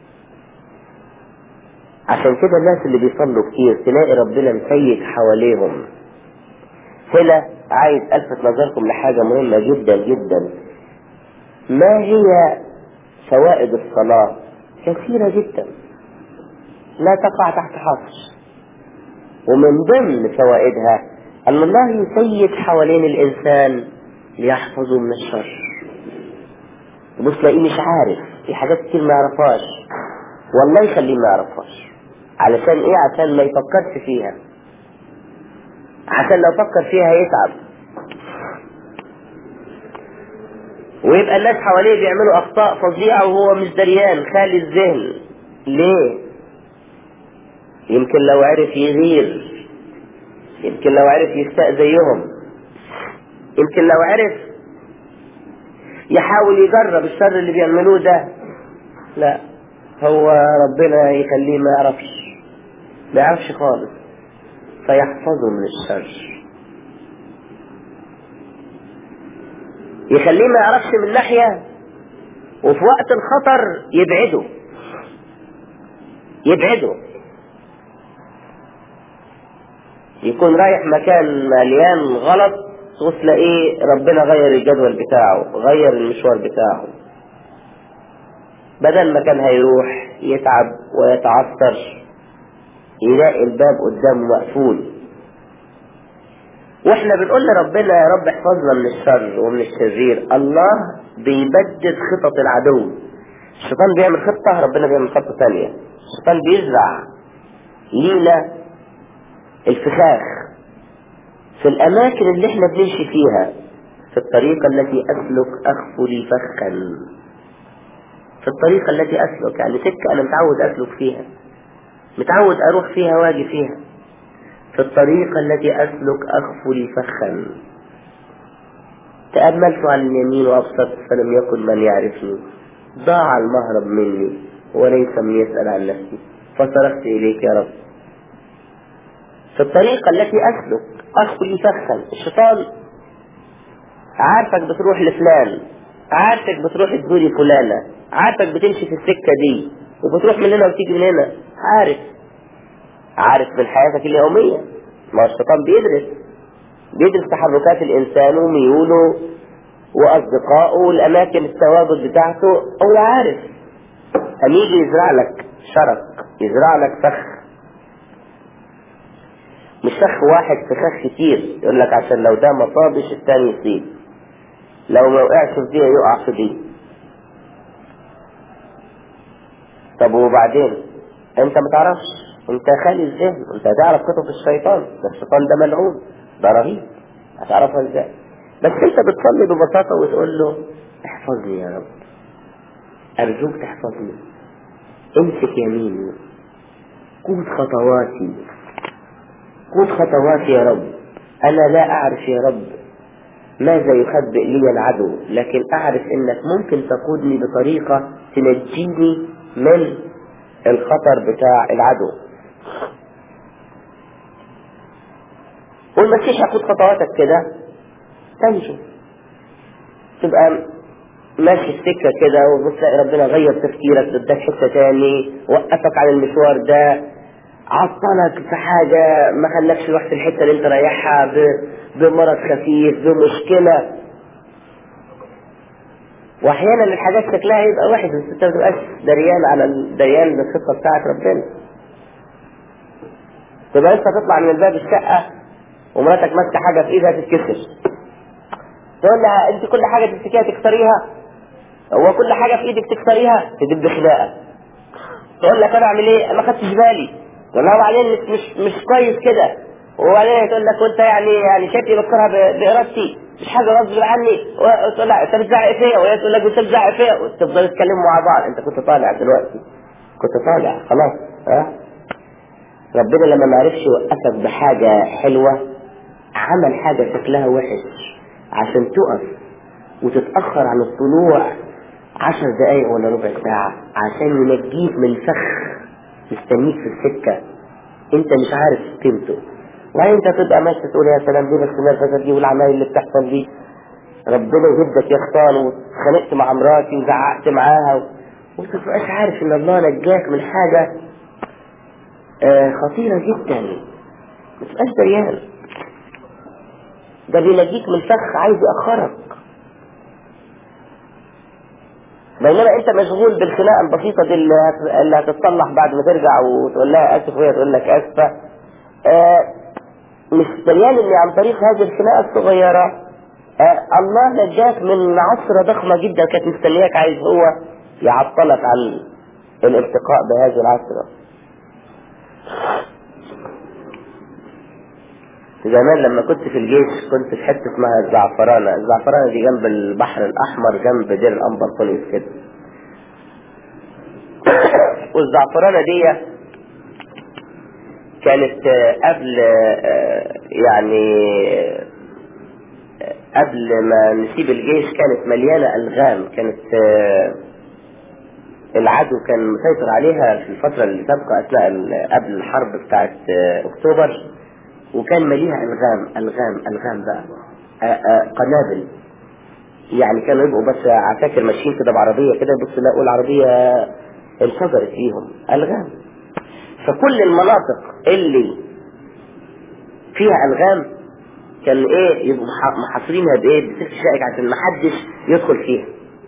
عشان كده الناس اللي بيصلوا كتير تلاقي ربنا مسيك حواليهم. هنا عايز الفت نظركم لحاجة مهمة جدا جدا. ما هي فوائد الصلاة؟ كثيرة جدا لا تقع تحت حصر، ومن ضمن فوائدها أن الله يسيد حوالين الإنسان ليحفظه من الشر. بص تلاقيه مش عارف في حاجات كتير ما يعرفهاش، والله يخليه ما يعرفهاش. علشان ايه؟ عشان ما يفكرش فيها، عشان لو فكر فيها يتعب ويبقى الناس حواليه بيعملوا اخطاء فظيعة وهو مش دريان خالي الذهن. ليه؟ يمكن لو عرف يغير، يمكن لو عرف يستاء زيهم، يمكن لو عرف يحاول يجرب الشر اللي بيعملوه ده. لا، هو ربنا يخليه ما يعرفش ما يعرفش خالص، فيحفظه من الشر، يخليه ما يعرفش من ناحية، وفي وقت الخطر يبعده يبعده يكون رايح مكان مليان غلط وتلاقيه ربنا غير الجدول بتاعه، غير المشوار بتاعه، بدل ما كان هيروح يتعب ويتعثر يلاقي الباب قدامه مقفول. واحنا بنقول لربنا يا رب احفظنا من الشر ومن الشرير. الله بيبدد خطط العدو. الشيطان بيعمل خطة، ربنا بيعمل خطة ثانية. الشيطان بيزرع لينا الفخاخ في الأماكن اللي احنا بنمشي فيها، في الطريقة التي أسلك أخفلي فخا، في الطريقة التي أسلك، يعني سكة أنا متعود أسلك فيها، متعود أروح فيها واجي فيها، في الطريقة التي أسلك أخفلي فخا. تأملت على اليمين وأبصرت فلم يكن من يعرفني، ضاع المهرب مني وليس من يسأل عن نفسي، فصرخت إليك يا رب. في الطريقة التي أسلك أخفلي فخا. الشيطان عارفك بتروح لفلان، عارفك بتروح تزوري فلانة، عارفك بتمشي في السكة دي وبتروح من هنا وتيجي من هنا، عارف عارف من حياتك اليومية. ما الشيطان بيدرس بيدرس تحركات الإنسان وميوله وأصدقائه والأماكن التواجد بتاعته، هو عارف. أم يجي يزرع لك شرك، يزرع لك فخ، مش فخ واحد، فخاخ كتير، يقول لك عشان لو ده ما صابش الثاني يصيب، لو ما وقعش في دي يقع في دي. طب وبعدين انت ما تعرفش، انت خالي الذهن، انت هتعرف خطط الشيطان، ده الشيطان ده ملعون، ده رهيب، هتعرفها ازاي؟ بس انت بتصلي ببساطة وتقول له احفظني يا رب، ارجوك تحفظني، امسك يميني، قود خطواتي، قود خطواتي يا رب. انا لا اعرف يا رب ماذا يخبئ لي العدو، لكن اعرف انك ممكن تقودني بطريقة تنجيني من الخطر بتاع العدو. والمسيح ياخد خطواتك كده تمشي، تبقى ماشي السكة كده وبتلاقي ربنا غير تفكيرك، اداك حتة تاني، وقفك على المشوار ده، عطلك في حاجة، ما خلكش تروح في الحتة اللي انت رايحها بمرض خفيف، بمشكلة. واحيانا الحاجات شكلها يبقى وحش بس انت ما تبقاش دريان على دريان بالخطة بتاعت ربنا. تبقى انت تطلع من الباب الشقة ومراتك ماسكة حاجة في ايدها تتكسر، تقول لها انت كل حاجة تمسكيها تكسريها، هو كل حاجة في ايدك تكسريها، تدب خناقة. تقول لك انا اعمل ايه، ما خدتش بالي، تقول لها وبعدين مش مش مش كويس كده، وبعدين تقول لك وانت يعني يعني شكلي بكسرها بارادتي، مش حاجه غصب عني، وتقول لها انت بتزعق فيا، وهي تقول لك انت بتزعق فيا، وتفضلوا تتكلموا مع بعض. انت كنت طالع دلوقتي، كنت طالع خلاص. ها ربنا لما ما عرفش يوقفك بحاجه حلوه، عمل حاجه شكلها وحش عشان تقف وتتاخر عن الطلوع عشر دقايق ولا ربع ساعه عشان ينجيك من فخ مستنيك في السكه انت مش عارف قيمته. وبعدين انت تبقى ماشي تقول يا سلام دي بس النرفزه دي والعمايل اللي بتحصل دي، ربنا يهدك يا خطان، واتخانقت مع مراتي وزعقت معاها، وانت ما تبقاش عارف ان الله نجاك من حاجه آه خطيره جدا، ما تبقاش دريان. ده بينجيك من فخ عايز يأخرك، بينما انت مشغول بالخناقه البسيطه دي اللي هتتصلح بعد ما ترجع وتقول لها اسف وهي تقول لك اسفه. آه مش دريان ان عن طريق هذه الخناقه الصغيره آه الله نجاك من عصره ضخمه جدا كانت مستنياك، عايز هو يعطلك عن الالتقاء بهذه العصره. زمان لما كنت في الجيش كنت في حته اسمها الزعفرانه، الزعفرانه دي جنب البحر الاحمر، جنب دير الانبرطونيس كده. والزعفرانه دي كانت قبل يعني قبل ما نسيب الجيش كانت مليانة ألغام. كانت العدو كان مسيطر عليها في الفترة اللي سابقة أثناء قبل الحرب بتاعت أكتوبر، وكان مليها ألغام ألغام ألغام بقى قنابل. يعني كانوا يبقوا بس عساكر ماشيين كده بعربية كده، بص لقوا العربية انفجرت فيهم ألغام. فكل المناطق اللي فيها ألغام كان ايه يبقوا محاصرينها بايه؟ بسلك شائك عشان ما حدش يدخل فيها.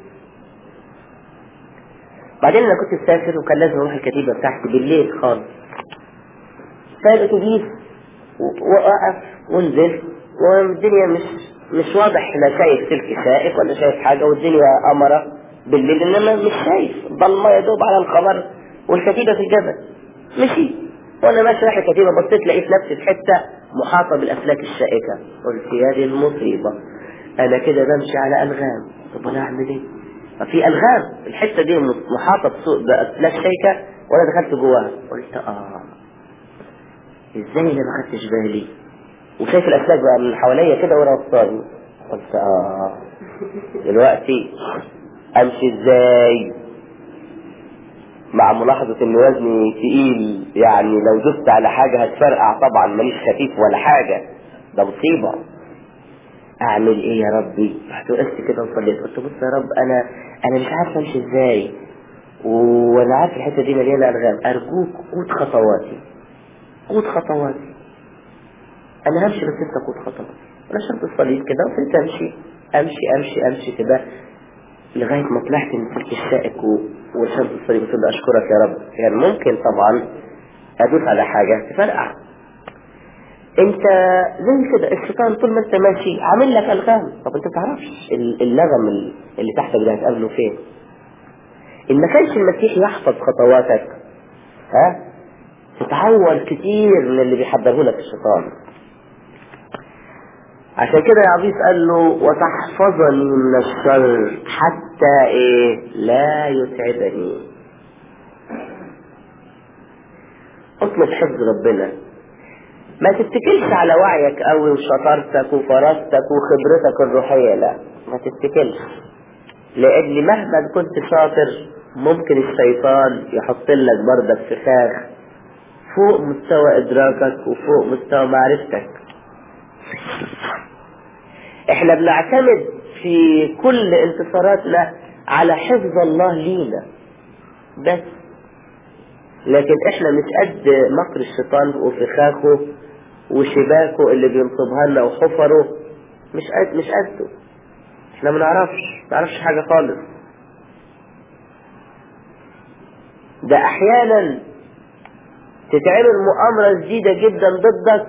بعدين انا كنت مسافر وكان لازم اروح الكتيبة بتاعتي بالليل خالص، فالاتوبيس وقف ونزلت والدنيا مش مش واضح، لا شايف سلك شائك ولا شايف حاجة، والدنيا قمرة بالليل، انما مش شايف، ضلمة يا دوب على الخبر، والكتيبة في الجبل. مشي وانا ماشي رايح الكتيبة، بصيت لقيت نفسي في حتة محاطة بالاسلاك الشائكة. قلت يا دي المصيبة، انا كده بمشي على الغام، طب انا اعمل ايه؟ ففي الغام الحتة دي محاطة باسلاك شائكة وانا دخلت جواها. قلت اه ازاي انا ما خدتش بالي، وشايف الاسلاك بقى من حواليا كده ورا وسطاني. قلت اه دلوقتي امشي ازاي مع ملاحظة ان وزني تقيل، يعني لو دست على حاجة هتفرقع طبعا، ماليش خفيف ولا حاجة، ده مصيبة. اعمل ايه يا ربي؟ رحت وقفت كده وصليت، قلت بص يا رب انا انا مش عارف امشي ازاي، وانا عارف الحتة دي مليانة الغام، ارجوك قود خطواتي قود خطواتي انا همشي بس انت قود خطواتي. انا شرط الصليب كده وفضلت امشي امشي امشي امشي كده لغاية ما طلعت من سلك الشائك وشرط الصليب. قلت له اشكرك يا رب. يعني ممكن طبعا ادوس على حاجة تفرقع. انت زي كده الشيطان طول ما انت ماشي عامل لك الغام. طب انت تعرفش اللغم اللي تحتك ده هتقابله فين. ان ما كانش المسيح يحفظ خطواتك ها تتعور كتير من اللي بيحضره لك الشيطان. عشان كده يا عبيس قال له وتحفظني من الشر حتى ايه لا يتعبني. اطلب حفظ ربنا، ما تتكلش على وعيك قوي وشطارتك وفراستك وخبرتك الروحية، لا ما تتكلش، لان مهما كنت شاطر ممكن الشيطان يحط لك بردك فخاخ فوق مستوى ادراكك وفوق مستوى معرفتك. احنا بنعتمد في كل انتصاراتنا على حفظ الله لينا بس، لكن احنا مش قد مكر الشيطان وفخاخه وشباكه اللي بينصبها لنا وحفره، مش قد مش قده. احنا ما نعرفش ما نعرفش حاجه خالص. ده احيانا تتعمل مؤامره جديده جدا ضدك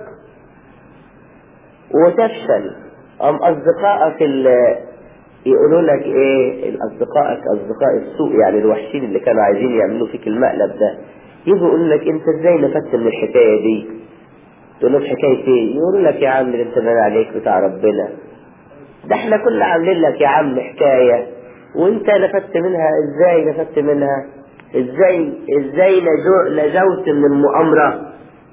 وتفشل، ام اصدقائك اللي يقولوا لك ايه، الاصدقائك اصدقاء السوء يعني الوحشين اللي كانوا عايزين يعملوا فيك المقلب ده، يجوا يقولوا لك انت ازاي نفدت من الحكايه دي؟ تقول لهم حكايه ايه؟ يقولوا لك يا عم اللي انت بان عليك بتاع ربنا، ده احنا كنا عاملين لك يا عم حكايه وانت نفدت منها. ازاي نفدت منها؟ ازاي ازاي نجو نجوت من المؤامره؟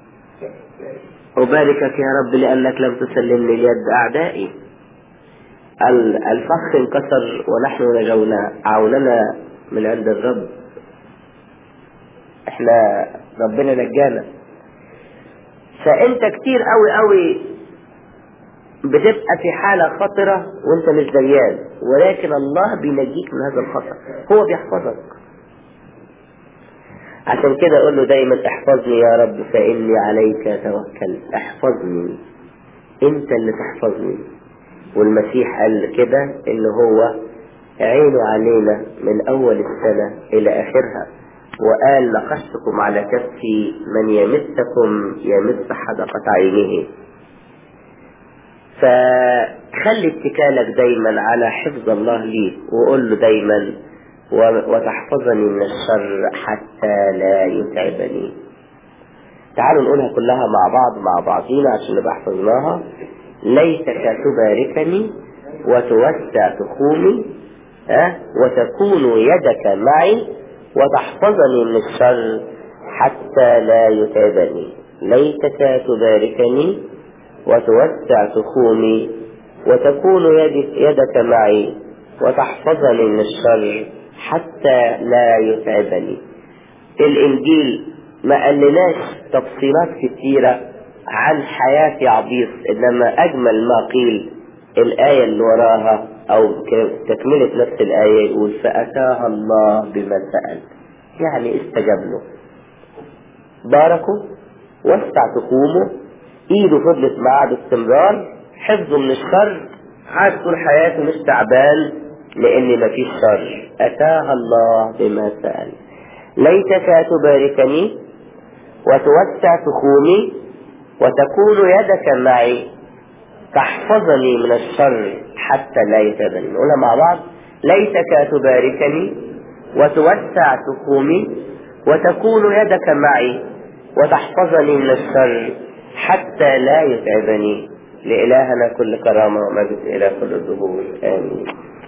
أباركك يا رب لأنك لم تسلمني ليد أعدائي. الفخ انكسر ونحن نجونا، عوننا من عند الرب، احنا ربنا نجانا. فانت كتير قوي قوي بتبقى في حالة خطرة وانت مش دريان، ولكن الله بينجيك من هذا الخطر، هو بيحفظك. عشان كده اقول له دايما احفظني يا رب فإني عليك توكل. احفظني، انت اللي تحفظني. والمسيح قال كده ان هو عينه علينا من اول السنة الى اخرها، وقال لقشتكم على كفي من يمسكم يمس حدقة عينه. فخلي اتكالك دايما على حفظ الله ليك، وقول له دايما وتحفظني من الشر حتى لا يتعبني. تعالوا نقولها كلها مع بعض مع بعضينا عشان نبقى حفظناها. ليتك تباركني وتوسع تخومي أه؟ وتكون يدك معي وتحفظني من الشر حتى لا يتعبني. ليتك تباركني وتوسع تخومي وتكون يدك, يدك معي وتحفظني من الشر حتى لا يتعبني. الإنجيل ما قالناش تفصيلات كثيرة عن حياة يعبيس، إنما أجمل ما قيل الآية اللي وراها أو تكملة نفس الآية يقول فأتاها الله بما سأل، يعني استجاب له، باركه، وسع تخومه، ايده فضلت معاه باستمرار، حفظه من الشر، عاش طول حياته مش تعبان لان مفيش شر. اتاها الله بما سأل. ليتك تباركني وتوسع تخومي وتكون يدك معي تحفظني من الشر حتى لا يتبني. نقولها مع بعض. ليتك تباركني وتوسع تخومي وتكون يدك معي وتحفظني من الشر حتى لا يتعبني. لإلهنا كل كرامة ومجد إلى كل الظهور. آمين.